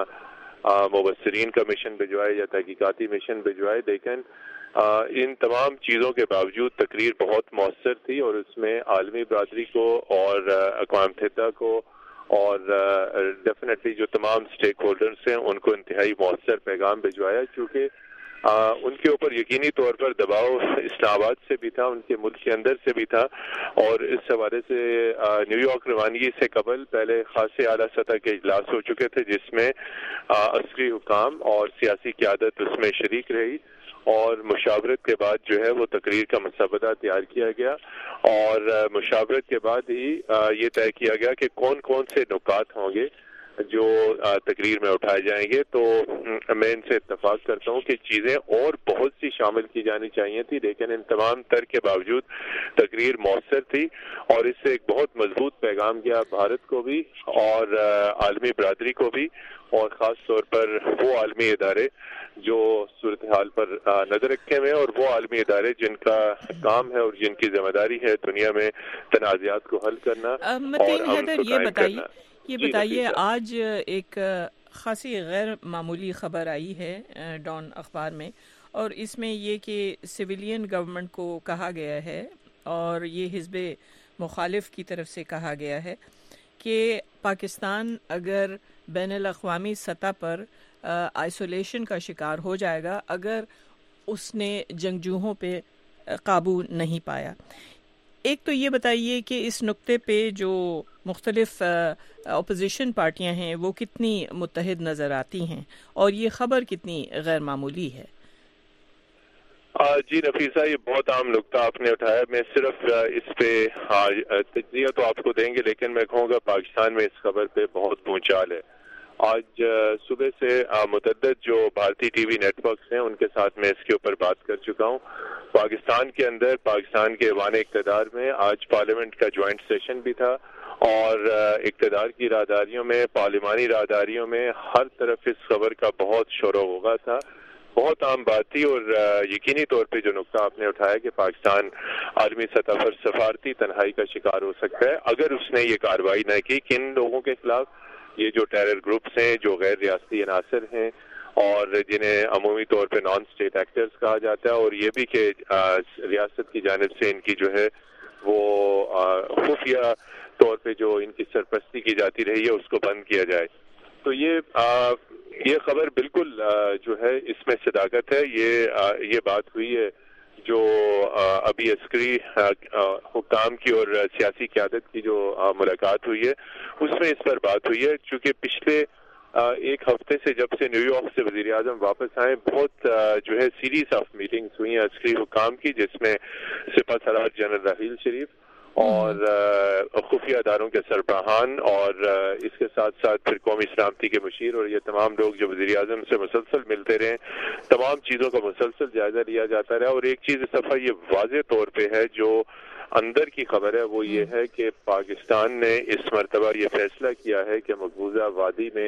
مبصرین کا مشن بھجوائے یا تحقیقاتی مشن بھجوائے. لیکن ان تمام چیزوں کے باوجود تقریر بہت مؤثر تھی اور اس میں عالمی برادری کو اور اقوام متحدہ کو اور ڈیفینیٹلی جو تمام سٹیک ہولڈرز ہیں ان کو انتہائی مؤثر پیغام بھجوایا. چونکہ ان کے اوپر یقینی طور پر دباؤ اسلام آباد سے بھی تھا، ان کے ملک کے اندر سے بھی تھا، اور اس حوالے سے نیو یارک روانگی سے قبل پہلے خاصے اعلیٰ سطح کے اجلاس ہو چکے تھے جس میں عسکری حکام اور سیاسی قیادت اس میں شریک رہی، اور مشاورت کے بعد جو ہے وہ تقریر کا مسودہ تیار کیا گیا، اور مشاورت کے بعد ہی یہ طے کیا گیا کہ کون کون سے نکات ہوں گے جو تقریر میں اٹھائے جائیں گے. تو میں ان سے اتفاق کرتا ہوں کہ چیزیں اور بہت سی شامل کی جانی چاہیے تھی، لیکن ان تمام تر کے باوجود تقریر مؤثر تھی اور اس سے ایک بہت مضبوط پیغام گیا بھارت کو بھی اور عالمی برادری کو بھی، اور خاص طور پر وہ عالمی ادارے جو صورتحال پر نظر رکھے ہوئے ہیں اور وہ عالمی ادارے جن کا کام ہے اور جن کی ذمہ داری ہے دنیا میں تنازعات کو حل کرنا اور امن کو قائم کرنا. یہ بتائیے آج ایک خاصی غیر معمولی خبر آئی ہے ڈان اخبار میں، اور اس میں یہ کہ سویلین گورنمنٹ کو کہا گیا ہے اور یہ حزب مخالف کی طرف سے کہا گیا ہے کہ پاکستان اگر بین الاقوامی سطح پر آئسولیشن کا شکار ہو جائے گا اگر اس نے جنگجوؤں پہ قابو نہیں پایا. ایک تو یہ بتائیے کہ اس نقطے پہ جو مختلف اپوزیشن پارٹیاں ہیں وہ کتنی متحد نظر آتی ہیں اور یہ خبر کتنی غیر معمولی ہے؟ جی نفیسہ، یہ بہت عام نقطہ آپ نے اٹھایا. میں صرف اس پہ تجزیہ تو آپ کو دیں گے، لیکن میں کہوں گا پاکستان میں اس خبر پہ بہت بھونچال ہے. آج صبح سے متعدد جو بھارتی ٹی وی نیٹ ورکس ہیں ان کے ساتھ میں اس کے اوپر بات کر چکا ہوں. پاکستان کے اندر، پاکستان کے ایوان اقتدار میں آج پارلیمنٹ کا جوائنٹ سیشن بھی تھا اور اقتدار کی راہداریوں میں، پارلیمانی راہداریوں میں ہر طرف اس خبر کا بہت شور و غوغا تھا، بہت عام بات تھی. اور یقینی طور پہ جو نقطہ آپ نے اٹھایا کہ پاکستان عالمی سطح پر سفارتی تنہائی کا شکار ہو سکتا ہے اگر اس نے یہ کارروائی نہ کی. کن لوگوں کے خلاف؟ یہ جو ٹیرر گروپس ہیں، جو غیر ریاستی عناصر ہیں اور جنہیں عمومی طور پہ نان اسٹیٹ ایکٹرز کہا جاتا ہے، اور یہ بھی کہ ریاست کی جانب سے ان کی جو ہے وہ خفیہ طور پہ جو ان کی سرپرستی کی جاتی رہی ہے اس کو بند کیا جائے. تو یہ خبر بالکل جو ہے اس میں صداقت ہے. یہ بات ہوئی ہے جو ابھی عسکری حکام کی اور سیاسی قیادت کی جو ملاقات ہوئی ہے اس میں اس پر بات ہوئی ہے. چونکہ پچھلے ایک ہفتے سے جب سے نیو یارک سے وزیر اعظم واپس آئے بہت جو ہے سیریز آف میٹنگز ہوئی ہیں عسکری حکام کی، جس میں سپہ سالار جنرل راحیل شریف اور خفیہ اداروں کے سربراہان اور اس کے ساتھ ساتھ پھر قومی سلامتی کے مشیر اور یہ تمام لوگ جو وزیر اعظم سے مسلسل ملتے رہے، تمام چیزوں کا مسلسل جائزہ لیا جاتا رہا. اور ایک چیز اس دفعہ یہ واضح طور پہ ہے جو اندر کی خبر ہے وہ یہ ہے کہ پاکستان نے اس مرتبہ یہ فیصلہ کیا ہے کہ مقبوضہ وادی میں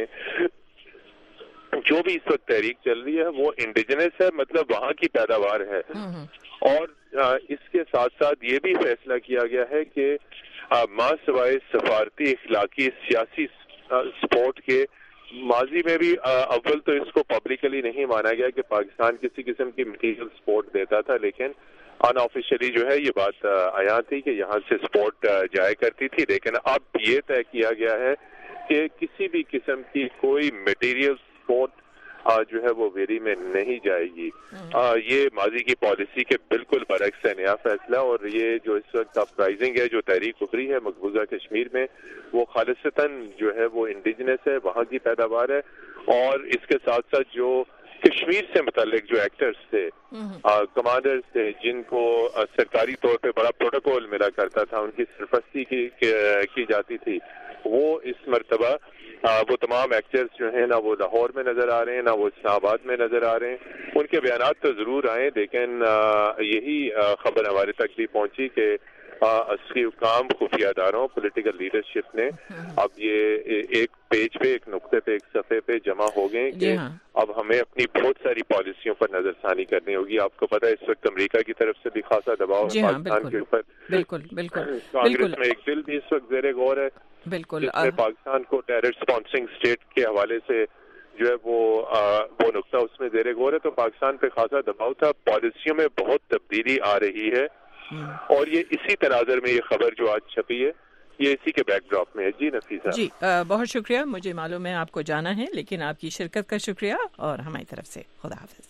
جو بھی اس وقت تحریک چل رہی ہے وہ انڈیجنس ہے، مطلب وہاں کی پیداوار ہے. اور اس کے ساتھ ساتھ یہ بھی فیصلہ کیا گیا ہے کہ ماں سوائے سفارتی، اخلاقی، سیاسی سپورٹ کے ماضی میں بھی اول تو اس کو پبلکلی نہیں مانا گیا کہ پاکستان کسی قسم کی مٹیریل سپورٹ دیتا تھا، لیکن ان آفیشلی جو ہے یہ بات آیا تھی کہ یہاں سے سپورٹ جایا کرتی تھی. لیکن اب یہ طے کیا گیا ہے کہ کسی بھی قسم کی کوئی مٹیریل سپورٹ جو ہے وہ ویری میں نہیں جائے گی. یہ ماضی کی پالیسی کے بالکل برعکس ہے نیا فیصلہ. اور یہ جو اس وقت اپرائزنگ ہے جو تحریک ابھری ہے مقبوضہ کشمیر میں وہ خالصتاً جو ہے وہ انڈیجنس ہے، وہاں کی پیداوار ہے. اور اس کے ساتھ ساتھ جو کشمیر سے متعلق جو ایکٹرز تھے، کمانڈرز تھے، جن کو سرکاری طور پہ بڑا پروٹوکول ملا کرتا تھا، ان کی سرپرستی کی جاتی تھی، وہ اس مرتبہ وہ تمام ایکٹرز جو ہیں نہ وہ لاہور میں نظر آ رہے ہیں نہ وہ اسلام آباد میں نظر آ رہے ہیں. ان کے بیانات تو ضرور آئے لیکن یہی خبر ہمارے تک بھی پہنچی کہ عسکری حکام، خفیہ اداروں، پولیٹیکل لیڈرشپ نے اب یہ ایک پیج پہ، ایک نقطے پہ، ایک صفحے پہ جمع ہو گئے کہ اب ہمیں اپنی بہت ساری پالیسیوں پر نظر ثانی کرنی ہوگی. آپ کو پتہ ہے اس وقت امریکہ کی طرف سے بھی خاصا دباؤ ہے پاکستان کے اوپر. کانگریس میں ایک بل بھی اس وقت زیر غور ہے جس میں پاکستان کو ٹیرر اسپانسرنگ اسٹیٹ کے حوالے سے جو ہے وہ نقطہ اس میں زیر غور ہے. تو پاکستان پہ خاصا دباؤ تھا. پالیسیوں میں بہت تبدیلی آ رہی ہے اور یہ اسی تناظر میں یہ خبر جو آج چھپی ہے یہ اسی کے بیک ڈراپ میں ہے. جی نفیسہ جی بہت شکریہ. مجھے معلوم ہے آپ کو جانا ہے لیکن آپ کی شرکت کا شکریہ اور ہماری طرف سے خدا حافظ.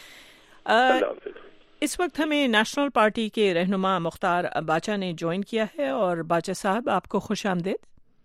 اس وقت ہمیں نیشنل پارٹی کے رہنما مختار باچا نے جوائن کیا ہے. اور باچا صاحب آپ کو خوش آمدید.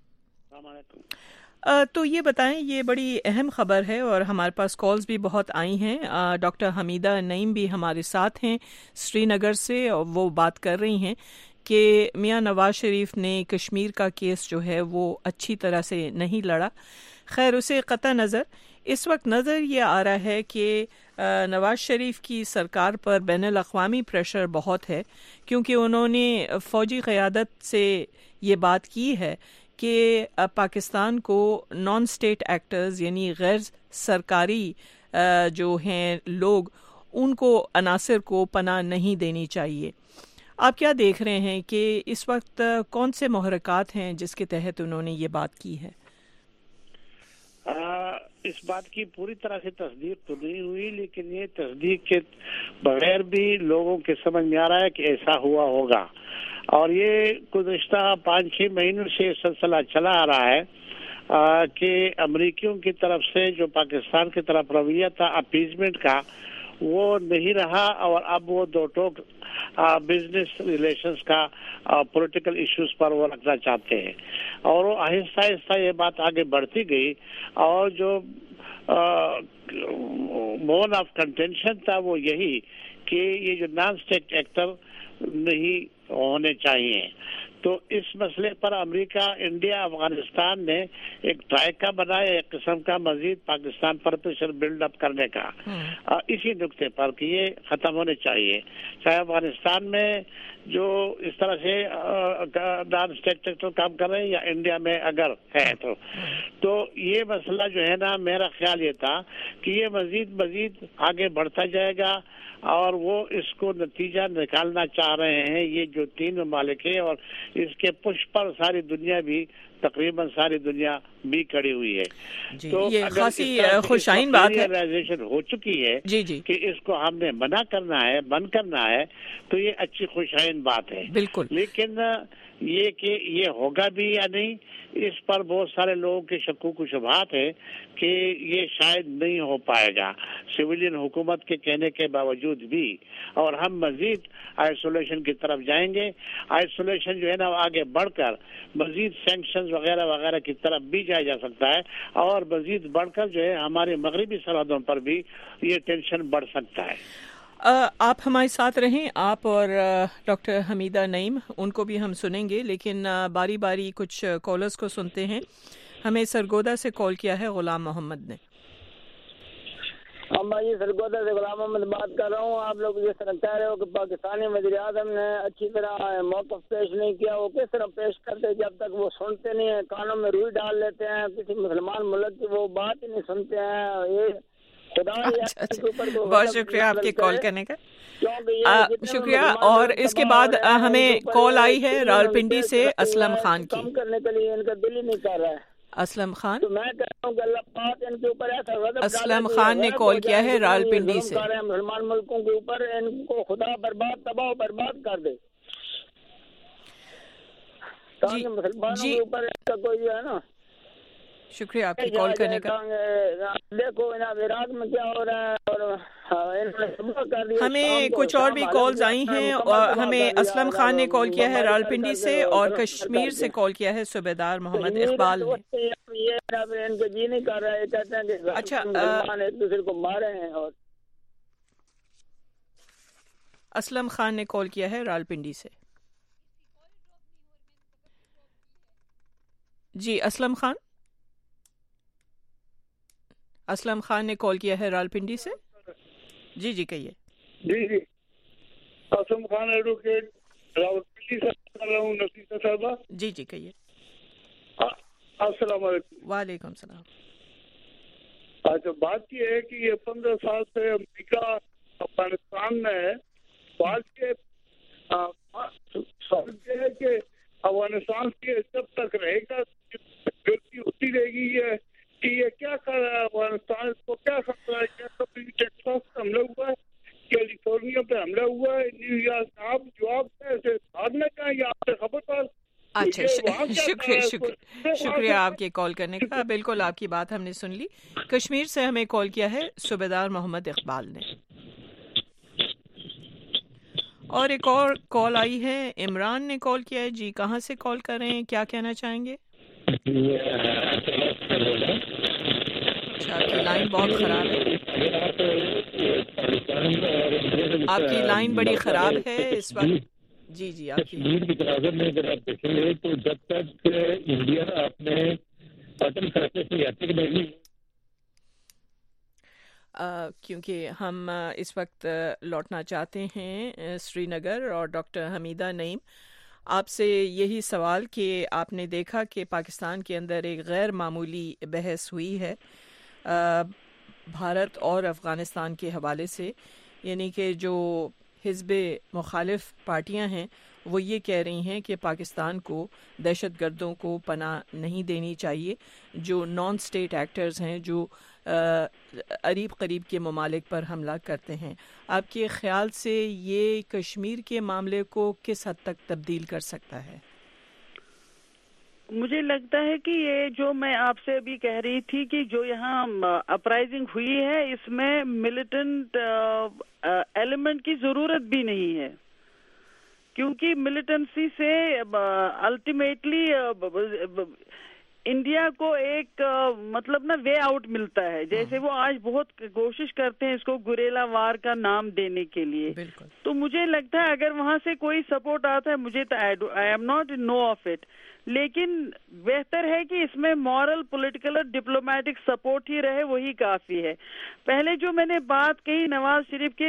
تو یہ بتائیں، یہ بڑی اہم خبر ہے اور ہمارے پاس کالز بھی بہت آئی ہیں. ڈاکٹر حمیدہ نعیم بھی ہمارے ساتھ ہیں سری نگر سے، اور وہ بات کر رہی ہیں کہ میاں نواز شریف نے کشمیر کا کیس جو ہے وہ اچھی طرح سے نہیں لڑا. خیر اسے قطع نظر اس وقت نظر یہ آ رہا ہے کہ نواز شریف کی سرکار پر بین الاقوامی پریشر بہت ہے، کیونکہ انہوں نے فوجی قیادت سے یہ بات کی ہے کہ پاکستان کو نان اسٹیٹ ایکٹرز یعنی غیر سرکاری جو ہیں لوگ، ان کو عناصر کو پناہ نہیں دینی چاہیے. آپ کیا دیکھ رہے ہیں کہ اس وقت کون سے محرکات ہیں جس کے تحت انہوں نے یہ بات کی ہے؟ اس بات کی پوری طرح سے تصدیق تو نہیں ہوئی، لیکن یہ تصدیق کے بغیر بھی لوگوں کے سمجھ میں آ رہا ہے کہ ایسا ہوا ہوگا. اور یہ گزشتہ 5-6 مہینوں سے سلسلہ چلا آ رہا ہے کہ امریکیوں کی طرف سے جو پاکستان کی طرف رویہ تھا اپیزمنٹ کا وہ نہیں رہا، اور اب وہ دو ٹوک بزنس ریلیشنز کا پولیٹیکل ایشوز پر وہ رکھنا چاہتے ہیں. اور وہ آہستہ آہستہ یہ بات آگے بڑھتی گئی، اور جو بون آف کنٹینشن تھا وہ یہی کہ یہ جو نان اسٹیٹ ایکٹر نہیں ہونے چاہیے. تو اس مسئلے پر امریکہ، انڈیا، افغانستان نے ایک ٹرائکا بنایا، ایک قسم کا مزید پاکستان پر پریشر بلڈ اپ کرنے کا، اسی نقطے پر کہ یہ ختم ہونے چاہیے. چاہے افغانستان میں جو اس طرح سے نان اسٹیٹ ایکٹر کام کر رہے ہیں یا انڈیا میں اگر ہے تو یہ مسئلہ جو ہے نا، میرا خیال یہ تھا کہ یہ مزید آگے بڑھتا جائے گا اور وہ اس کو نتیجہ نکالنا چاہ رہے ہیں یہ جو 3 ممالک ہیں، اور اس کے پش پر ساری دنیا بھی، تقریباً ساری دنیا بھی کھڑی ہوئی ہے. تو یہ خاصی خوشائن بات ہے، ریئلائزیشن ہو چکی ہے کہ اس کو ہم نے منع کرنا ہے، بند کرنا ہے، تو یہ اچھی خوشائن بات ہے. بالکل. لیکن یہ کہ یہ ہوگا بھی یا نہیں، اس پر بہت سارے لوگوں کے شکوک و شبہات ہے کہ یہ شاید نہیں ہو پائے گا سویلین حکومت کے کہنے کے باوجود بھی، اور ہم مزید آئسولیشن کی طرف جائیں گے. آئسولیشن جو ہے نا آگے بڑھ کر مزید سینکشنز وغیرہ وغیرہ کی طرف بھی جایا جا سکتا ہے، اور مزید بڑھ کر جو ہے ہمارے مغربی سرحدوں پر بھی یہ ٹینشن بڑھ سکتا ہے. آپ ہمارے ساتھ رہیں، آپ اور ڈاکٹر حمیدہ نعیم، ان کو بھی ہم سنیں گے، لیکن باری باری کچھ کالرز کو سنتے ہیں. ہمیں سرگودا سے کال کیا ہے غلام محمد نے. میں سرگودا سے غلام محمد بات کر رہا ہوں. آپ لوگ جس طرح کہہ رہے ہو کہ پاکستانی وزیر اعظم نے اچھی طرح موقف پیش نہیں کیا، وہ کس طرح پیش کرتے جب تک وہ سنتے نہیں ہیں، کانوں میں روئی ڈال لیتے ہیں، کسی مسلمان ملک کی وہ بات ہی نہیں سنتے ہیں. یہ بہت شکریہ آپ کے کال کرنے کا، شکریہ. اور اس کے بعد ہمیں کال آئی ہے راولپنڈی سے اسلم خان کی. کم کرنے کے لیے ان کا دل ہی نہیں کر رہا ہے. اسلم خان، تو میں کہتا ہوں کہ اللہ پاک ان کے اوپر ایسا غضب اسلم خان نے کال کیا ہے راولپنڈی سے. مسلمان ملکوں کے اوپر ان کو خدا برباد، تباہ و برباد کر دے، تاکہ مسلمانوں کے اوپر ان کا کوئی جو ہے نا. شکریہ آپ کی کال کرنے کا. دیکھو عراق میں کیا ہو رہا ہے، اور ہمیں کچھ اور بھی کالز آئی ہیں. اور ہمیں اسلم خان نے کال کیا ہے راولپنڈی سے، اور کشمیر سے کال کیا ہے صوبیدار محمد اقبال نے. ان کو جی نہیں کر رہا ہے، کہتے ہیں کہ اچھا ایک دوسرے کو مارے ہیں. اور اسلم خان نے کال کیا ہے راولپنڈی سے. جی اسلم خان نے کال کیا ہے راولپنڈی سے. جی کہیے. جی اسلم خان ایڈوکیٹ راولپنڈی سے کر رہا ہوں. نفیسہ صاحبہ. جی کہیے. السلام علیکم. وعلیکم السلام. اچھا، بات یہ ہے کہ یہ 15 سال سے امریکہ افغانستان میں بات کے سوال یہ ہے کہ افغانستان کی جب تک رہے گا ہوتی رہے گی یہ کہ یہ کیا کر رہا ہے افغانستان، اس کو کیا کر رہا ہے. کیا کبھی ٹیکساس پہ حملہ ہوا ہے، کیلیفورنیا پہ حملہ ہوا ہے، نیو یارک. آپ جواب سے بھاگنا چاہیں یا آپ سے خبردار. اچھا شکریہ آپ کے کال کرنے کا. بالکل آپ کی بات ہم نے سن لی. کشمیر سے ہمیں کال کیا ہے صوبیدار محمد اقبال نے. اور ایک اور کال آئی ہے، عمران نے کال کیا ہے. جی کہاں سے کال کر رہے ہیں، کیا کہنا چاہیں گے؟ اچھا، آپ کی لائن بہت خراب ہے. آپ کی لائن بڑی خراب ہے اس وقت. جی آپ کشمیر کی تناظر میں اگر آپ دیکھیں گے تو جب تک انڈیا اپنے قتل فیصلے سے یاتک نہیں، کیونکہ ہم اس وقت لوٹنا چاہتے ہیں سری نگر. اور ڈاکٹر حمیدہ نعیم، آپ سے یہی سوال کہ آپ نے دیکھا کہ پاکستان کے اندر ایک غیر معمولی بحث ہوئی ہے بھارت اور افغانستان کے حوالے سے، یعنی کہ جو حزب مخالف پارٹیاں ہیں وہ یہ کہہ رہی ہیں کہ پاکستان کو دہشت گردوں کو پناہ نہیں دینی چاہیے، جو نان سٹیٹ ایکٹرز ہیں، جو قریب کے ممالک پر حملہ کرتے ہیں. آپ کے خیال سے یہ کشمیر کے معاملے کو کس حد تک تبدیل کر سکتا ہے؟ مجھے لگتا ہے کہ یہ جو میں آپ سے ابھی کہہ رہی تھی کہ جو یہاں اپرائزنگ ہوئی ہے، اس میں ملیٹنٹ ایلیمنٹ کی ضرورت بھی نہیں ہے، کیونکہ ملیٹنسی سے الٹیمیٹلی انڈیا کو ایک مطلب نا وے آؤٹ ملتا ہے. جیسے وہ آج بہت کوشش کرتے ہیں اس کو گریلا وار کا نام دینے کے لیے, تو مجھے لگتا ہے اگر وہاں سے کوئی سپورٹ آتا ہے, مجھے I am not know of it, لیکن بہتر ہے کہ اس میں مورل, پولیٹیکل اور ڈپلومیٹک سپورٹ ہی رہے, وہی کافی ہے. پہلے جو میں نے بات کہی نواز شریف کی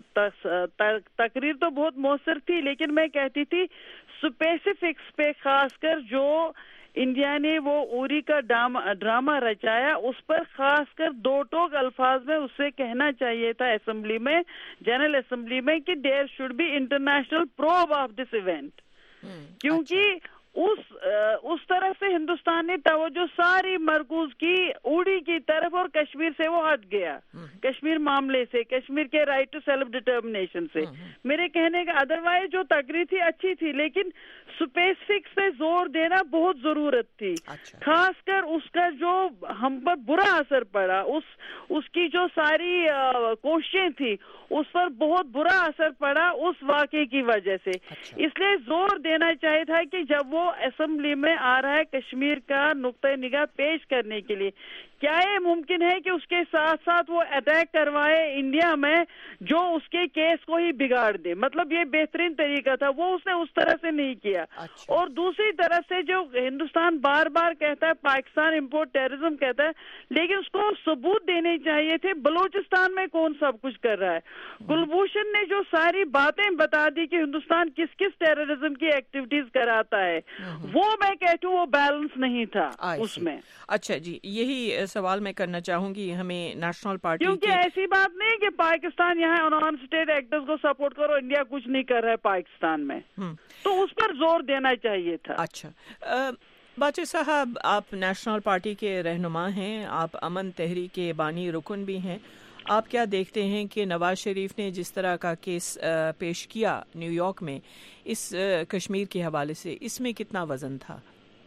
تقریر تو بہت مؤثر تھی, لیکن میں کہتی تھی اسپیسیفکس پہ خاص کر جو انڈیا نے وہ اوری کا ڈرامہ رچایا, اس پر خاص کر 2 ٹوک الفاظ میں اس سے کہنا چاہیے تھا اسمبلی میں, جنرل اسمبلی میں, کہ there should be international probe of this event, کیونکہ اس طرف سے ہندوستان نے توجہ ساری مرکوز کی اوڑی کی طرف اور کشمیر سے وہ ہٹ گیا, کشمیر معاملے سے, کشمیر کے رائٹ ٹو سیلف ڈٹرمنیشن سے. میرے کہنے کا ادروائز جو تقریر تھی اچھی تھی, لیکن اسپیسیفکس پہ زور دینا بہت ضرورت تھی. خاص کر اس کا جو ہم پر برا اثر پڑا, اس کی جو ساری کوششیں تھی اس پر بہت برا اثر پڑا اس واقعے کی وجہ سے. اس لیے زور دینا چاہیے تھا کہ جب وہ اسمبلی میں آ رہا ہے کشمیر کا نقطۂ نگاہ پیش کرنے کے لیے, کیا یہ ممکن ہے کہ اس کے ساتھ ساتھ وہ اٹیک کروائے انڈیا میں جو اس کے کیس کو ہی بگاڑ دے. مطلب یہ بہترین طریقہ تھا, وہ اس نے اس طرح سے نہیں کیا. اور دوسری طرف سے جو ہندوستان بار بار کہتا ہے پاکستان امپورٹ ٹیررزم کہتا ہے, لیکن اس کو ثبوت دینے چاہیے تھے بلوچستان میں کون سب کچھ کر رہا ہے. کلبھوشن نے جو ساری باتیں بتا دی کہ ہندوستان کس کس ٹیررزم کی ایکٹیویٹیز کراتا ہے, وہ میں کہتی ہوں وہ بیلنس نہیں تھا اس میں. اچھا جی, یہی سوال میں کرنا چاہوں گی ہمیں نیشنل پارٹی, کیونکہ ایسی بات نہیں کہ پاکستان یہاں نان اسٹیٹ ایکٹرز کو سپورٹ کرو, انڈیا کچھ نہیں کر رہا ہے پاکستان میں, تو اس پر زور دینا چاہیے تھا. اچھا باچے صاحب, آپ نیشنل پارٹی کے رہنما ہیں, آپ امن تحریک کے بانی رکن بھی ہیں. آپ کیا دیکھتے ہیں کہ نواز شریف نے جس طرح کا کیس پیش کیا نیو یارک میں اس کشمیر کے حوالے سے, اس میں کتنا وزن تھا؟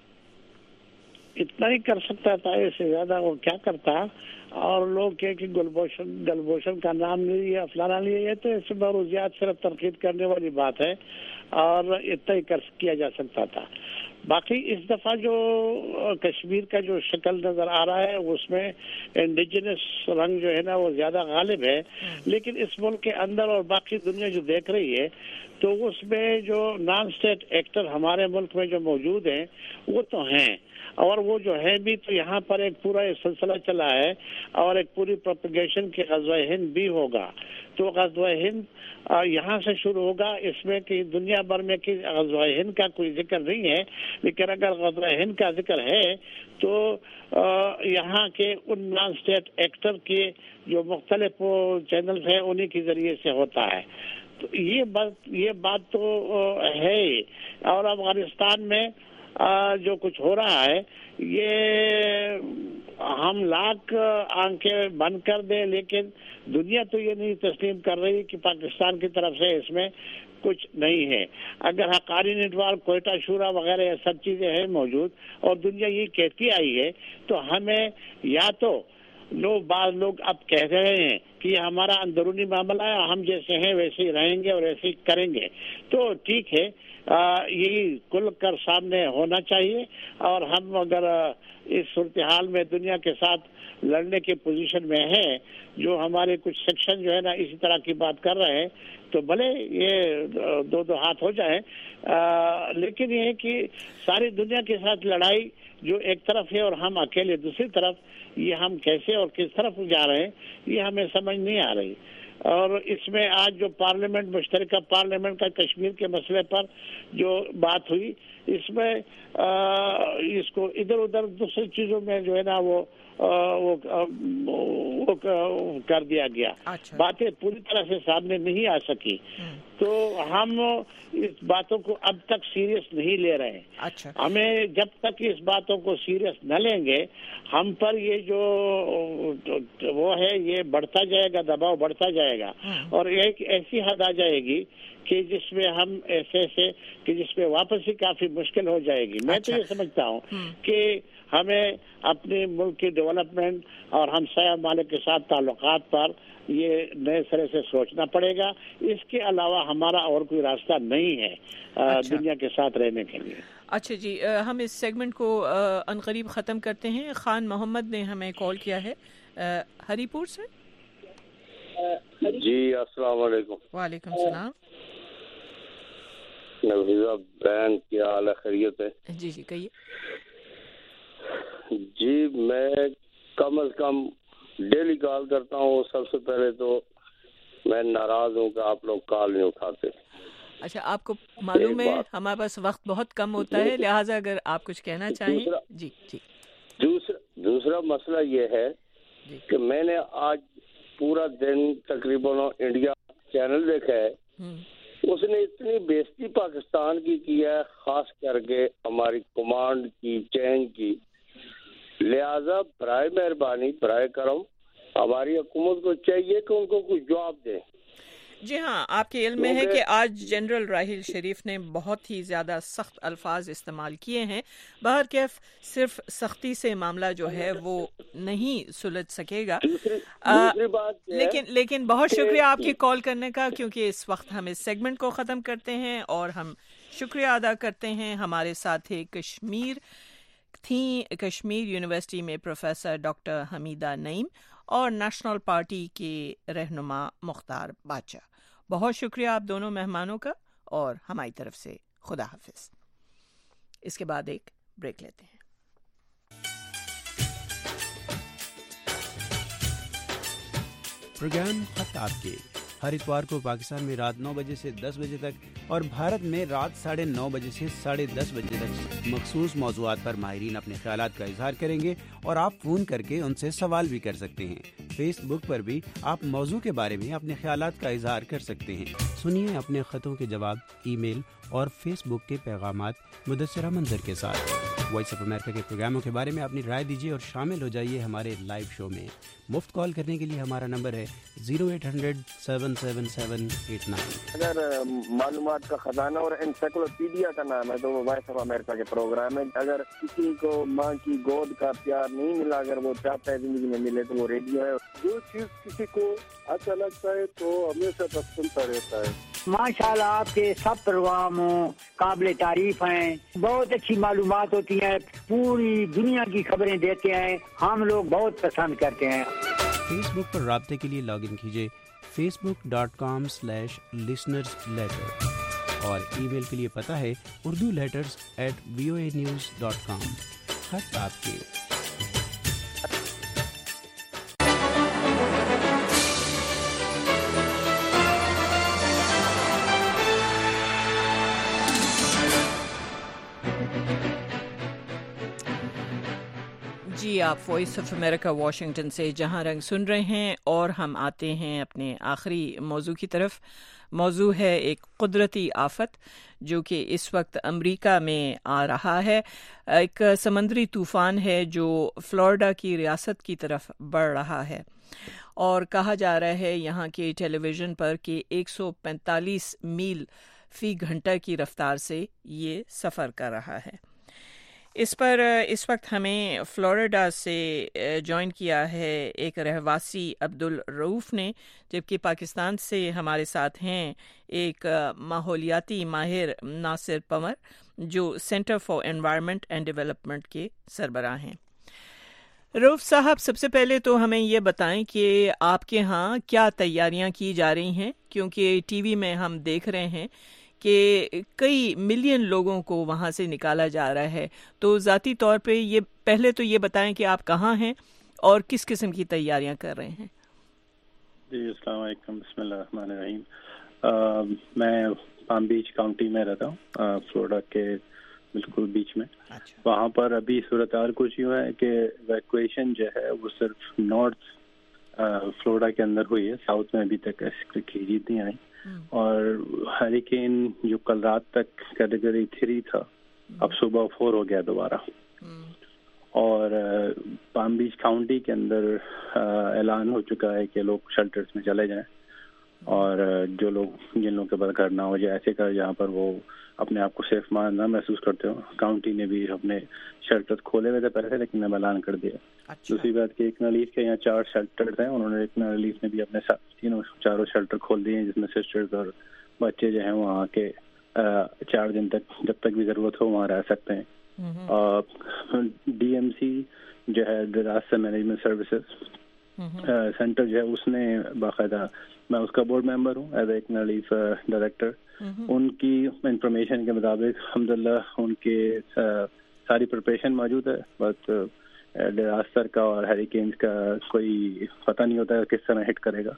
اتنا ہی کر سکتا تھا, اس سے زیادہ وہ کیا کرتا. اور لوگ کہ گلبھوشن کا نام نہیں لیا, فلانا لیا, تو اس میں روزیات صرف تنقید کرنے والی بات ہے, اور اتنا ہی کیا جا سکتا تھا. باقی اس دفعہ جو کشمیر کا جو شکل نظر آ رہا ہے اس میں انڈیجنس رنگ جو ہے نا وہ زیادہ غالب ہے, لیکن اس ملک کے اندر اور باقی دنیا جو دیکھ رہی ہے تو اس میں جو نان اسٹیٹ ایکٹر ہمارے ملک میں جو موجود ہیں وہ تو ہیں, اور وہ جو ہے بھی تو یہاں پر ایک پورا سلسلہ چلا ہے, اور ایک پوری پروپیگیشن کی غزوہ ہند بھی ہوگا. تو غزوہ ہند یہاں سے شروع ہوگا, اس میں کہ دنیا بھر میں کہ غزوہ ہند کا کوئی ذکر نہیں ہے, لیکن اگر غزوہ ہند کا ذکر ہے تو یہاں کے ان نان اسٹیٹ ایکٹر کے جو مختلف چینلز ہیں انہی کے ذریعے سے ہوتا ہے. تو یہ بات تو ہے. اور افغانستان میں جو کچھ ہو رہا ہے یہ ہم لاکھ آنکھیں بند کر دیں, لیکن دنیا تو یہ نہیں تسلیم کر رہی کہ پاکستان کی طرف سے اس میں کچھ نہیں ہے. اگر حقانی نیٹورک, کوئٹہ شورا وغیرہ یہ سب چیزیں ہیں موجود, اور دنیا یہ کہتی آئی ہے, تو ہمیں یا تو بعض لوگ اب کہہ رہے ہیں کہ یہ ہمارا اندرونی معاملہ ہے, ہم جیسے ہیں ویسے ہی رہیں گے اور ایسے ہی کریں گے, تو ٹھیک ہے, یہی کھل کر سامنے ہونا چاہیے. اور ہم اگر اس صورتحال میں دنیا کے ساتھ لڑنے کی پوزیشن میں ہیں, جو ہمارے کچھ سیکشن جو ہے نا اسی طرح کی بات کر رہے ہیں, تو بھلے یہ دو ہاتھ ہو جائیں, لیکن یہ ہے کہ ساری دنیا کے ساتھ لڑائی جو ایک طرف ہے اور ہم اکیلے دوسری طرف, یہ ہم کیسے اور کس طرف جا رہے ہیں یہ ہمیں سمجھ نہیں آ رہی. اور اس میں آج جو پارلیمنٹ, مشترکہ پارلیمنٹ کا کشمیر کے مسئلے پر جو بات ہوئی, اس میں اس کو ادھر ادھر دوسری چیزوں میں جو ہے نا وہ کر دیا گیا. باتیں پوری طرح سے سامنے نہیں آ سکی, تو ہم اس باتوں کو اب تک سیریس نہیں لے رہے ہیں. ہمیں جب تک اس باتوں کو سیریس نہ لیں گے, ہم پر یہ جو وہ ہے یہ بڑھتا جائے گا, دباؤ بڑھتا جائے جائے گا اور ایک ایسی حد آ جائے گی کہ جس میں ہم ایسے کہ جس میں واپسی کافی مشکل ہو جائے گی. میں تو یہ سمجھتا ہوں کہ ہمیں اپنے ملک کی ڈیولپمنٹ اور ہمسایہ ممالک کے ساتھ تعلقات پر یہ نئے سرے سے سوچنا پڑے گا. اس کے علاوہ ہمارا اور کوئی راستہ نہیں ہے دنیا کے ساتھ رہنے کے لیے. اچھا جی، ہم اس سیگمنٹ کو عنقریب ختم کرتے ہیں. خان محمد نے ہمیں کال کیا ہے ہری پور سے. جی السلام علیکم. وعلیکم السلام. نویزہ بہن کیا حال ہے؟ خیریت ہے؟ جی جی کہیے. جی میں کم از کم ڈیلی کال کرتا ہوں. سب سے پہلے تو میں ناراض ہوں کہ آپ لوگ کال نہیں اٹھاتے. اچھا آپ کو معلوم ہے ہمارے پاس وقت بہت کم ہوتا ہے، لہٰذا اگر آپ کچھ کہنا چاہیں. جی جی. دوسرا مسئلہ یہ ہے کہ میں نے آج پورا دن تقریباً انڈیا چینل دیکھا ہے. اس نے اتنی بےزتی پاکستان کی ہے، خاص کر کے ہماری کمانڈ کی، چین کی. لہذا برائے مہربانی برائے کرم ہماری حکومت کو چاہیے کہ ان کو کچھ جواب دیں. جی ہاں، آپ کے علم میں ہے کہ آج جنرل راحیل شریف نے بہت ہی زیادہ سخت الفاظ استعمال کیے ہیں. بہرکیف صرف سختی سے معاملہ جو ہے وہ نہیں سلجھ سکے گا. لیکن بہت شکریہ آپ کی کال کرنے کا، کیونکہ اس وقت ہم اس سیگمنٹ کو ختم کرتے ہیں اور ہم شکریہ ادا کرتے ہیں ہمارے ساتھ کشمیر یونیورسٹی میں پروفیسر ڈاکٹر حمیدہ نعیم اور نیشنل پارٹی کے رہنما مختار بادشاہ. بہت شکریہ آپ دونوں مہمانوں کا اور ہماری طرف سے خدا حافظ. اس کے بعد ایک بریک لیتے ہیں. پروگرام خط آپ کے ہر اتوار کو پاکستان میں رات 9 بجے سے 10 بجے تک اور بھارت میں رات 9:30 بجے سے 10:30 بجے تک مخصوص موضوعات پر ماہرین اپنے خیالات کا اظہار کریں گے اور آپ فون کر کے ان سے سوال بھی کر سکتے ہیں. فیس بک پر بھی آپ موضوع کے بارے میں اپنے خیالات کا اظہار کر سکتے ہیں. سنیے اپنے خطوں کے جواب ای میل اور فیس بک کے پیغامات مدثرہ منظر کے ساتھ. وائس آف امریکہ کے پروگراموں کے بارے میں اپنی رائے دیجیے اور شامل ہو جائیے ہمارے لائیو شو میں. مفت کال کرنے کے لیے ہمارا نمبر ہے 080077789. اگر معلومات کا خزانہ اور انسائکلوپیڈیا کا نام ہے تو وہ وائس آف امریکہ کے پروگرام ہے. اگر کسی کو ماں کی گود کا پیار نہیں ملا، اگر وہ چاہتا ہے زندگی میں ملے تو وہ ریڈیو ہے. جو چیز کسی کو اچھا لگتا ہے تو ہمیشہ تک سنتا رہتا ہے. ماشاءاللہ آپ کے سب پروگرام قابل تعریف ہیں، بہت اچھی معلومات ہوتی ہیں، پوری دنیا کی خبریں دیتے ہیں، ہم لوگ بہت پسند کرتے ہیں. فیس بک پر رابطے کے لیے لاگ ان کیجیے facebook.com/listenersletter اور ای میل کے لیے پتہ ہے urduletters@voanews.com. خط آپ کے. جی آپ وائس آف امریکہ واشنگٹن سے جہاں رنگ سن رہے ہیں اور ہم آتے ہیں اپنے آخری موضوع کی طرف. موضوع ہے ایک قدرتی آفت جو کہ اس وقت امریکہ میں آ رہا ہے. ایک سمندری طوفان ہے جو فلوریڈا کی ریاست کی طرف بڑھ رہا ہے اور کہا جا رہا ہے یہاں کے ٹیلی ویژن پر کہ 145 میل فی گھنٹہ کی رفتار سے یہ سفر کر رہا ہے. اس پر اس وقت ہمیں فلوریڈا سے جوائن کیا ہے ایک رہواسی عبدالرؤوف نے، جبکہ پاکستان سے ہمارے ساتھ ہیں ایک ماحولیاتی ماہر ناصر پنور جو centre for environment and development کے سربراہ ہیں. رؤوف صاحب، سب سے پہلے تو ہمیں یہ بتائیں کہ آپ کے ہاں کیا تیاریاں کی جا رہی ہیں، کیونکہ ٹی وی میں ہم دیکھ رہے ہیں کہ کئی ملین لوگوں کو وہاں سے نکالا جا رہا ہے. تو ذاتی طور پہ یہ پہلے تو یہ بتائیں کہ آپ کہاں ہیں اور کس قسم کی تیاریاں کر رہے ہیں. جی السلام علیکم، بسم اللہ الرحمن الرحیم. میں پام بیچ کاؤنٹی میں رہتا ہوں، فلوریڈا کے بالکل بیچ میں. وہاں پر ابھی صورتحال کچھ یوں ہے کہ ایویکویشن جو ہے وہ صرف نارتھ فلوریڈا کے اندر ہوئی ہے، ساؤتھ میں ابھی تک ایسی کی جیت نہیں آئی. اور ہریکین جو کل رات تک کیٹیگری 3 تھا اب صبح 4 ہو گیا دوبارہ. اور پام بیچ کاؤنٹی کے اندر اعلان ہو چکا ہے کہ لوگ شیلٹرز میں چلے جائیں اور جو لوگ جن لوگوں کے پاس گھر نہ ہو جائے ایسے کر جہاں پر وہ اپنے آپ کو سیف نہ محسوس کرتے ہو. کاؤنٹی نے بھی اپنے شیلٹر کھولے ہوئے تھے پہلے سے لیکن اب اعلان کر دیا. دوسری بات کہ ایک ریلیف کے یہاں 4 شیلٹر ہیں, انہوں نے ایک ریلیف نے بھی اپنے چاروں شیلٹر کھول دیے ہیں جس میں سسٹرز اور بچے جو ہیں وہاں کے 4 دن تک جب تک بھی ضرورت ہو وہاں رہ سکتے ہیں. DMC جو ہے ڈیزاسٹر مینجمنٹ سروسز سینٹر جو ہے اس نے باقاعدہ, میں اس کا بورڈ ممبر ہوں ایز اے ریلیف ڈائریکٹر, ان کی انفارمیشن کے مطابق الحمدللہ ان کے ساری پریپریشن موجود ہے. بس ڈیزاسٹر کا اور ہیریکینز کا کوئی پتہ نہیں ہوتا ہے کس طرح ہٹ کرے گا.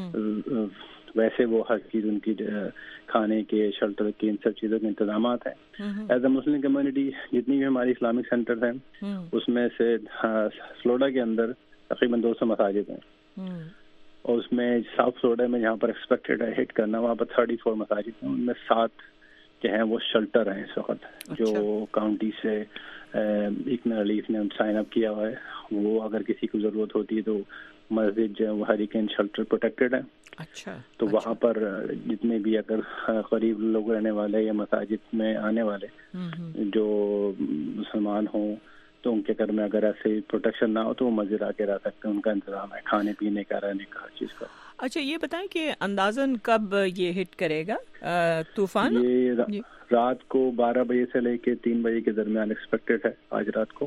ویسے وہ ہر چیز ان کی کھانے کے شیلٹر کے ان سب چیزوں کے انتظامات ہیں. ایز اے مسلم کمیونٹی جتنی بھی ہماری اسلامک سینٹر ہیں اس میں سے فلوریڈا کے اندر تقریباً 200 مساجد ہیں, اور اس میں ساؤتھ فلوریڈا میں جہاں پر ایکسپیکٹڈ ہے ہٹ کرنا وہاں پر 34 مساجد ہیں. ان میں 7 جو ہیں وہ شیلٹر ہیں اس وقت جو کاؤنٹی سے ایک ریلیف نے سائن اپ کیا ہوا ہے. وہ اگر کسی کو ضرورت ہوتی ہے تو مسجد جو ہے وہ ہریکین شیلٹر پروٹیکٹڈ ہے. تو وہاں پر جتنے بھی اگر قریب لوگ رہنے والے یا مساجد میں آنے والے جو مسلمان ہوں تو ان کے گھر میں اگر ایسے پروٹیکشن نہ ہو تو وہ مسجد آ کے رہ سکتے ہیں. ان کا انتظام ہے کھانے پینے کا, رہنے کا, ہر چیز کا. اچھا یہ بتائیں کہ اندازاً کب یہ ہٹ کرے گا طوفان؟ یہ رات کو 12 بجے سے لے کے 3 بجے کے درمیان ایکسپیکٹڈ ہے آج رات کو.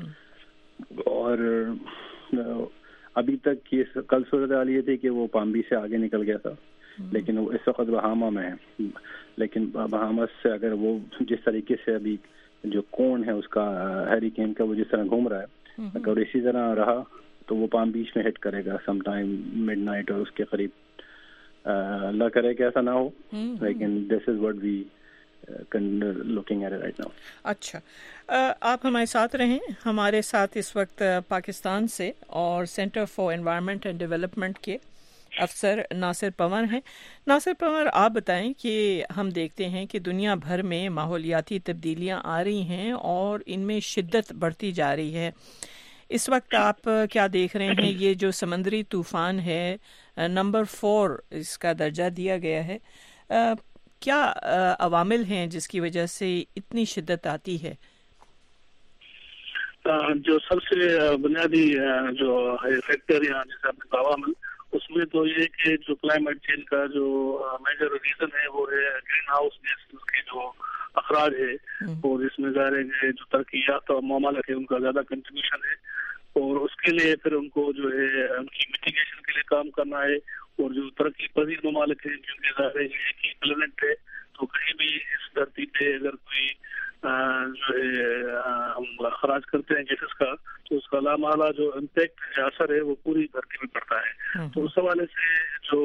اور ابھی تک یہ کل صورتحال یہ تھی کہ وہ پامبی سے آگے نکل گیا تھا لیکن وہ اس وقت بہاما میں ہے. لیکن بہامس سے اگر وہ جس طریقے سے ابھی جو کون ہے اس کا ہیریکین کا وہ جس طرح گھوم رہا ہے, اگر اسی طرح رہا تو وہ پام بیچ میں ہٹ کرے گا سم ٹائم مڈ نائٹ اور اس کے قریب. اللہ کرے کہ ایسا نہ ہو, لیکن this is what we looking at it right now. اچھا, آپ ہمارے ساتھ رہیں. ہمارے ساتھ اس وقت پاکستان سے اور centre for environment and development کے افسر ناصر پنور ہیں. ناصر پنور, آپ بتائیں کہ ہم دیکھتے ہیں کہ دنیا بھر میں ماحولیاتی تبدیلیاں آ رہی ہیں اور ان میں شدت بڑھتی جا رہی ہے. اس وقت آپ کیا دیکھ رہے ہیں؟ یہ جو سمندری طوفان ہے نمبر 4 اس کا درجہ دیا گیا ہے, کیا عوامل ہیں جس کی وجہ سے اتنی شدت آتی ہے؟ جو سب سے بنیادی جو فیکٹر یہاں جیسے آپ نے عوامل, اس میں تو یہ کہ جو کلائمیٹ چینج کا جو میجر ریزن ہے وہ ہے گرین ہاؤس گیس کے جو اخراج ہے, اور اس میں ظاہر ہے جو ترقی یافتہ ممالک ہے ان کا زیادہ کنٹریبیوشن ہے, اور اس کے لیے پھر ان کو جو ہے ان کی میٹیگیشن کے لیے کام کرنا ہے. اور جو ترقی پذیر ممالک ہیں کیونکہ ظاہر ہے یہ ایک ہی پلانٹ ہے, تو کہیں بھی اس دھرتی پہ اگر کوئی جو ہے ہم اخراج کرتے ہیں گیسز کا تو اس کا لامحالہ جو امپیکٹ اثر ہے وہ پوری دھرتی میں پڑتا ہے. تو اس حوالے سے جو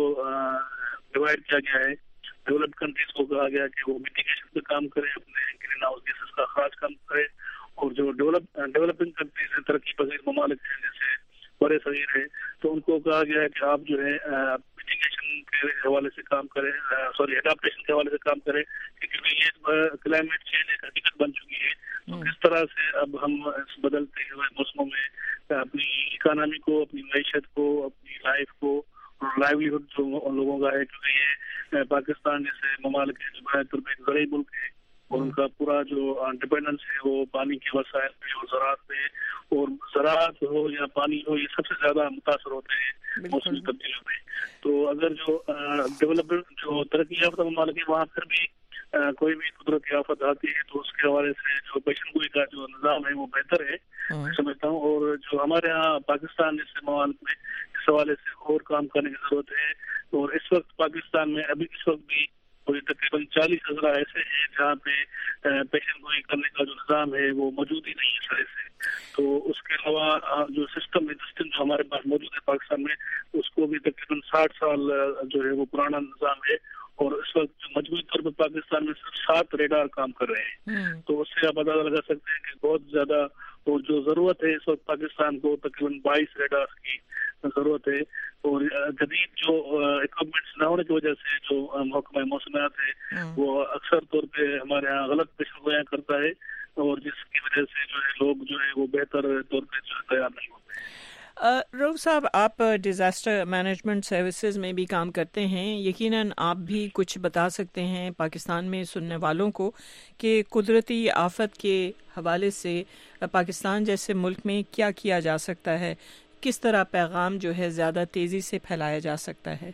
ڈیوائڈ کیا گیا ہے, ڈیولپڈ کنٹریز کو کہا گیا کہ وہ میٹیگیشن پہ کام کریں, اپنے گرین ہاؤس گیسز کا اخراج کم کریں, اور جو ڈیولپنگ کنٹریز ہیں ترقی پذیر ممالک ہیں جیسے بڑے صغیر ہیں تو ان کو کہا گیا ہے کہ آپ جو ہے میٹیگیشن کے حوالے سے کام کریں, اڈاپٹیشن کے حوالے سے کام کریں, کیونکہ یہ کلائمیٹ چینج ایک حقیقت بن چکی ہے. تو کس طرح سے اب ہم اس بدلتے ہوئے موسموں میں اپنی اکانومی کو, اپنی معیشت کو, اپنی لائف کو اور لائیولیہڈ جو لوگوں کا ہے, کیونکہ یہ پاکستان جیسے ممالک ہے جو بنیادی طور پہ ایک زرعی ملک ہے اور ان کا پورا جو ڈپینڈنس ہے وہ پانی کے وسائل پہ اور زراعت پہ, اور زراعت ہو یا پانی ہو یہ سب سے زیادہ متاثر ہوتے ہیں موسمی تبدیلیوں میں. تو اگر جو ڈیولپمنٹ جو ترقی یافتہ ممالک ہے وہاں پھر بھی کوئی بھی قدرتی آفت آتی ہے تو اس کے حوالے سے جو پیشن گوئی کا جو نظام ہے وہ بہتر ہے سمجھتا ہوں. اور جو ہمارے یہاں پاکستان جیسے ممالک میں اس حوالے سے اور کام کرنے کی ضرورت ہے. اور اس وقت پاکستان میں ابھی اس وقت بھی کوئی تقریباً 40 اضلاع ایسے ہیں جہاں پہ پیشن گوئی کرنے کا جو نظام ہے وہ موجود ہی نہیں ہے سارے سے. تو اس کے علاوہ جو سسٹم جو ہمارے پاس موجود ہے پاکستان میں اس کو بھی تقریباً 60 سال جو ہے وہ پرانا نظام ہے, اور اس وقت مجموعی طور پر پاکستان میں صرف 7 ریڈار کام کر رہے ہیں. تو اس سے آپ اندازہ لگا سکتے ہیں کہ بہت زیادہ, اور جو ضرورت ہے اس وقت پاکستان کو تقریباً 22 ریڈار کی ضرورت ہے. اور جدید جو اکوپمنٹس نہ ہونے کی وجہ سے جو محکمہ موسمیات ہے وہ اکثر طور پہ ہمارے یہاں غلط پیشن گوئیاں کرتا ہے, اور جس کی وجہ سے جو ہے لوگ جو ہے وہ بہتر طور پہ تیار نہیں ہوتے. रऊफ साहब, आप डिज़ास्टर मैनेजमेंट सर्विसेज में भी काम करते हैं, यकीनन आप भी कुछ बता सकते हैं पाकिस्तान में सुनने वालों को कि कुदरती आफत के हवाले से पाकिस्तान जैसे मुल्क में क्या किया जा सकता है, किस तरह पैगाम जो है ज़्यादा तेज़ी से फैलाया जा सकता है?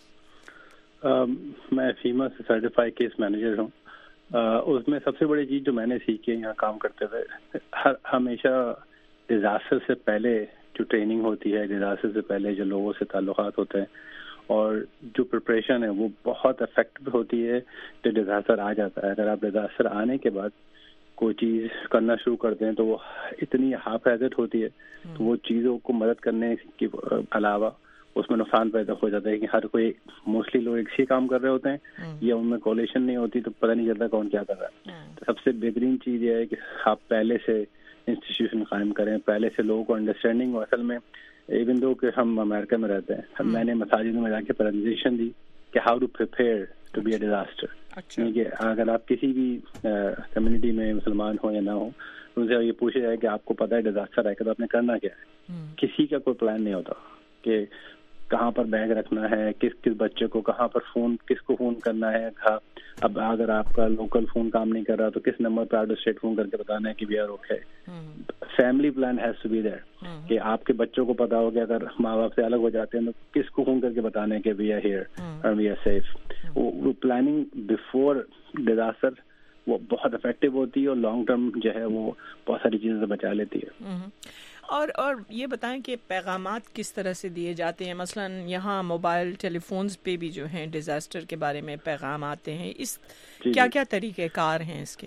मैं फीमा से सर्टिफाइड केस मैनेजर हूँ। उसमें सबसे बड़ी चीज़ जो मैंने सीखी है यहाँ काम करते हुए, हमेशा डिज़ास्टर से पहले जो ट्रेनिंग होती है, डिज़ास्टर से पहले जो लोगों से ताल्लुकात होते हैं और जो प्रिपरेशन है वो बहुत इफेक्टिव होती है जो डिज़ास्टर आ जाता है। अगर आप डिज़ास्टर आने के बाद कोई चीज़ करना शुरू करते हैं तो वो इतनी हाफ हैज़र्ड होती है, तो वो चीज़ों को मदद करने के अलावा उसमें नुकसान पैदा हो जाता है कि हर कोई, मोस्टली लोग एक ही काम कर रहे होते हैं या उनमें कोलेशन नहीं होती तो पता नहीं चलता कौन क्या कर रहा है। तो सबसे बेहतरीन चीज़ ये है कि आप पहले से इंस्टीट्यूशन कायम करें, पहले से लोगों को अंडरस्टैंडिंग हो। असल में इवन दो कि हम अमेरिका में रहते हैं, मैंने मसाजिदों में जाके प्रेजेंटेशन दी कि how to prepare to be a disaster. कि अगर आप किसी भी कम्युनिटी में मुसलमान हो या ना हो, उनसे ये पूछा जाए कि आपको पता है डिजास्टर आएगा तो आपने करना क्या है। किसी का कोई प्लान नहीं होता कि कहाँ पर बैग रखना है, किस किस बच्चे को कहाँ पर फोन, किसको फोन करना है। अब अगर आपका लोकल फोन काम नहीं कर रहा तो किस नंबर पर आउट ऑफ स्टेट फोन करके बताना है कि we are okay. Family plan has to be there कि आपके बच्चों को पता हो कि अगर माँ बाप से अलग हो जाते हैं तो किसको फोन करके बताना है कि we are here and we are safe. वो प्लानिंग बिफोर डिजास्टर वो बहुत इफेक्टिव होती है और लॉन्ग टर्म जो है वो बहुत सारी चीज़ों से बचा लेती है। और ये बताएं कि पैगामात किस तरह से दिए जाते हैं? मसलन यहाँ मोबाइल टेलीफोन्स पे भी जो हैं डिज़ास्टर के बारे में पैगाम आते हैं, इस क्या क्या तरीके कार हैं इसके?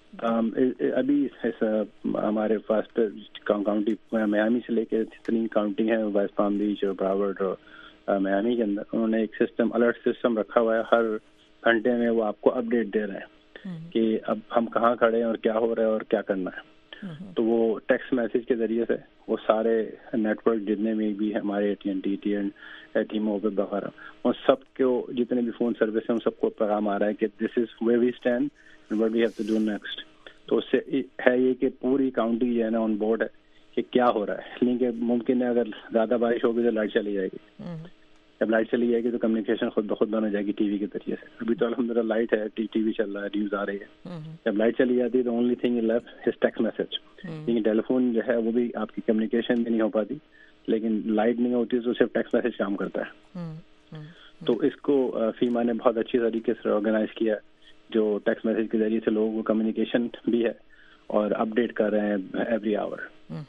अभी हमारे पास काउंटी मियामी से लेकर जितनी काउंटी है, वेस्ट पाम बीच और ब्रावर्ड और मियामी के अंदर, उन्होंने एक सिस्टम, अलर्ट सिस्टम रखा हुआ है। हर घंटे में वो आपको अपडेट दे रहे हैं कि अब हम कहाँ खड़े हैं और क्या हो रहा है और क्या करना है। तो वो टेक्स्ट मैसेज के जरिए से वो सारे नेटवर्क जितने में भी हमारे AT&T, T-Mobile वगैरह, उन सब को जितने भी फोन सर्विस हैं उन सबको पैगाम आ रहा है कि this is where we stand and what we have to do next. तो उससे है ये कि पूरी काउंटी जो है ना ऑन बोर्ड है कि क्या हो रहा है। लेकिन मुमकिन है अगर ज्यादा बारिश होगी तो लाइट चली जाएगी। जब लाइट चली जाएगी तो कम्युनिकेशन खुद ब खुद बन हो जाएगी टीवी के जरिए से। अभी तो अल्हम्दुलिल्लाह लाइट है, टीवी चल रहा है, न्यूज आ रही है। जब लाइट चली जाती है तो only thing is left is text message. लेकिन टेलीफोन जो है वो भी आपकी कम्युनिकेशन भी नहीं हो पाती, लेकिन लाइट नहीं होती तो सिर्फ टेक्स्ट मैसेज काम करता है। तो इसको फीमा ने बहुत अच्छी तरीके से ऑर्गेनाइज किया, जो टेक्स्ट मैसेज के जरिए से लोगों को कम्युनिकेशन भी है और अपडेट कर रहे हैं एवरी आवर।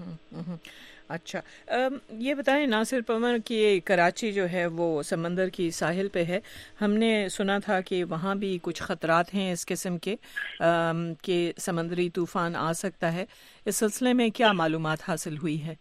अच्छा, ये बताएं नासिर पमर कि कराची जो है वो समंदर की साहिल पे है। हमने सुना था कि वहाँ भी कुछ ख़तरात हैं इस किस्म के कि समंदरी तूफ़ान आ सकता है। इस सिलसिले में क्या मालूमात हासिल हुई है?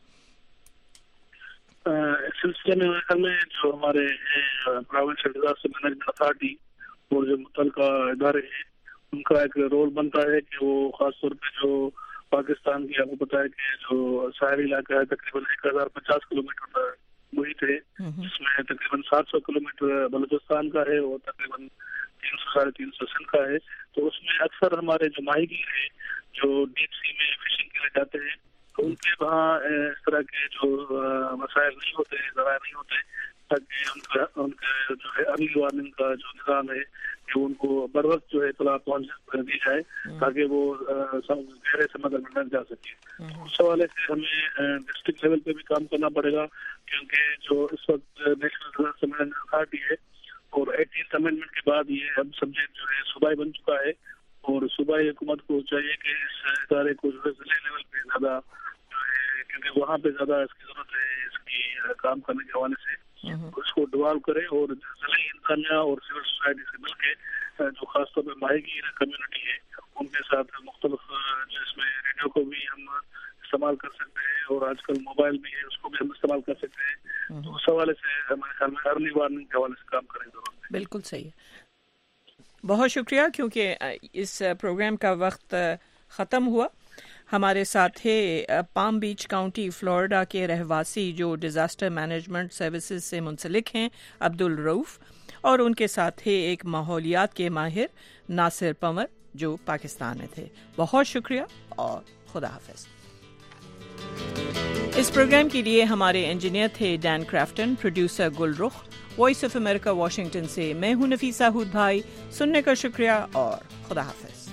इस सिलसिले में जो हमारे प्रोविंशियल डिजास्टर मैनेजमेंट अथॉरिटी और जो मुतल्लिका इदारे हैं उनका एक रोल बनता है कि वो खासतौर पे जो पाकिस्तान की, आपको पता है कि जो साहली इलाका है तकरीबन 1050 किलोमीटर पर मुहित है, जिसमें तकरीबन 700 किलोमीटर बलूचिस्तान का है और तकरीबन 300-350 सिंध का है। तो उसमें अक्सर हमारे जो माहीगीर है जो डीप सी में फिशिंग के लिए जाते हैं तो उनके वहाँ इस तरह के जो मसाइल नहीं होते, जराए नहीं होते, ताकि उनका जो है अर्ली वार्निंग का जो निज़ाम है कि उनको बर वक्त जो है इत्तला पहुँच दी जाए ताकि वो गहरे समंदर में न जा सके। उस हवाले से हमें डिस्ट्रिक्ट लेवल पे भी काम करना पड़ेगा, क्योंकि जो इस वक्त नेशनल डिजास्टर मैनेजमेंट अथॉरिटी है और 18th अमेंडमेंट के बाद ये अब सब्जेक्ट जो है सूबाई बन चुका है और सूबाई हुकूमत को चाहिए कि इस इदारे को जिले लेवल पे ज्यादा जो है, क्योंकि वहाँ पे ज्यादा इसकी जरूरत है इसकी काम करने के हवाले से, उसको डिवॉल्व करे और जिले इंसानिया और सिविल सोसाइटी से मिलकर जो खासतौर पर माहीगीर कम्युनिटी है उनके साथ मुख्तलिफ जिसमें रेडियो को भी हम इस्तेमाल कर सकते हैं और आजकल मोबाइल भी है उसको भी हम इस्तेमाल कर सकते हैं। तो उस हवाले से हमारे ख्याल में अर्ली वार्निंग के हवाले से काम करने की जरूरत है। बिल्कुल सही है, बहुत शुक्रिया। क्योंकि इस प्रोग्राम का वक्त ख़त्म हुआ, हमारे साथ थे पाम बीच काउंटी फ्लोरिडा के रहवासी जो डिज़ास्टर मैनेजमेंट सर्विसेज से मुंसलिक हैं अब्दुल रऊफ, और उनके साथ थे एक माहौलियात के माहिर नासिर पमर जो पाकिस्तान में थे। बहुत शुक्रिया और खुदा हाफिज। اس پروگرام کے لیے ہمارے انجینئر تھے ڈین کرافٹن، producer Gul Rukh, voice of America Washington سے میں ہوں نفیسہ ہود بھائی. سننے کا شکریہ اور خدا حافظ.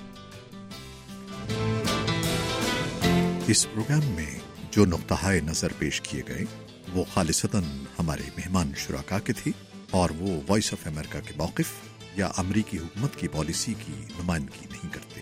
اس پروگرام میں جو نقطۂ نظر پیش کیے گئے وہ خالصتاً ہمارے مہمان شرکا کے تھی اور وہ وائس آف امریکہ کے موقف یا امریکی حکومت کی پالیسی کی نمائندگی نہیں کرتے.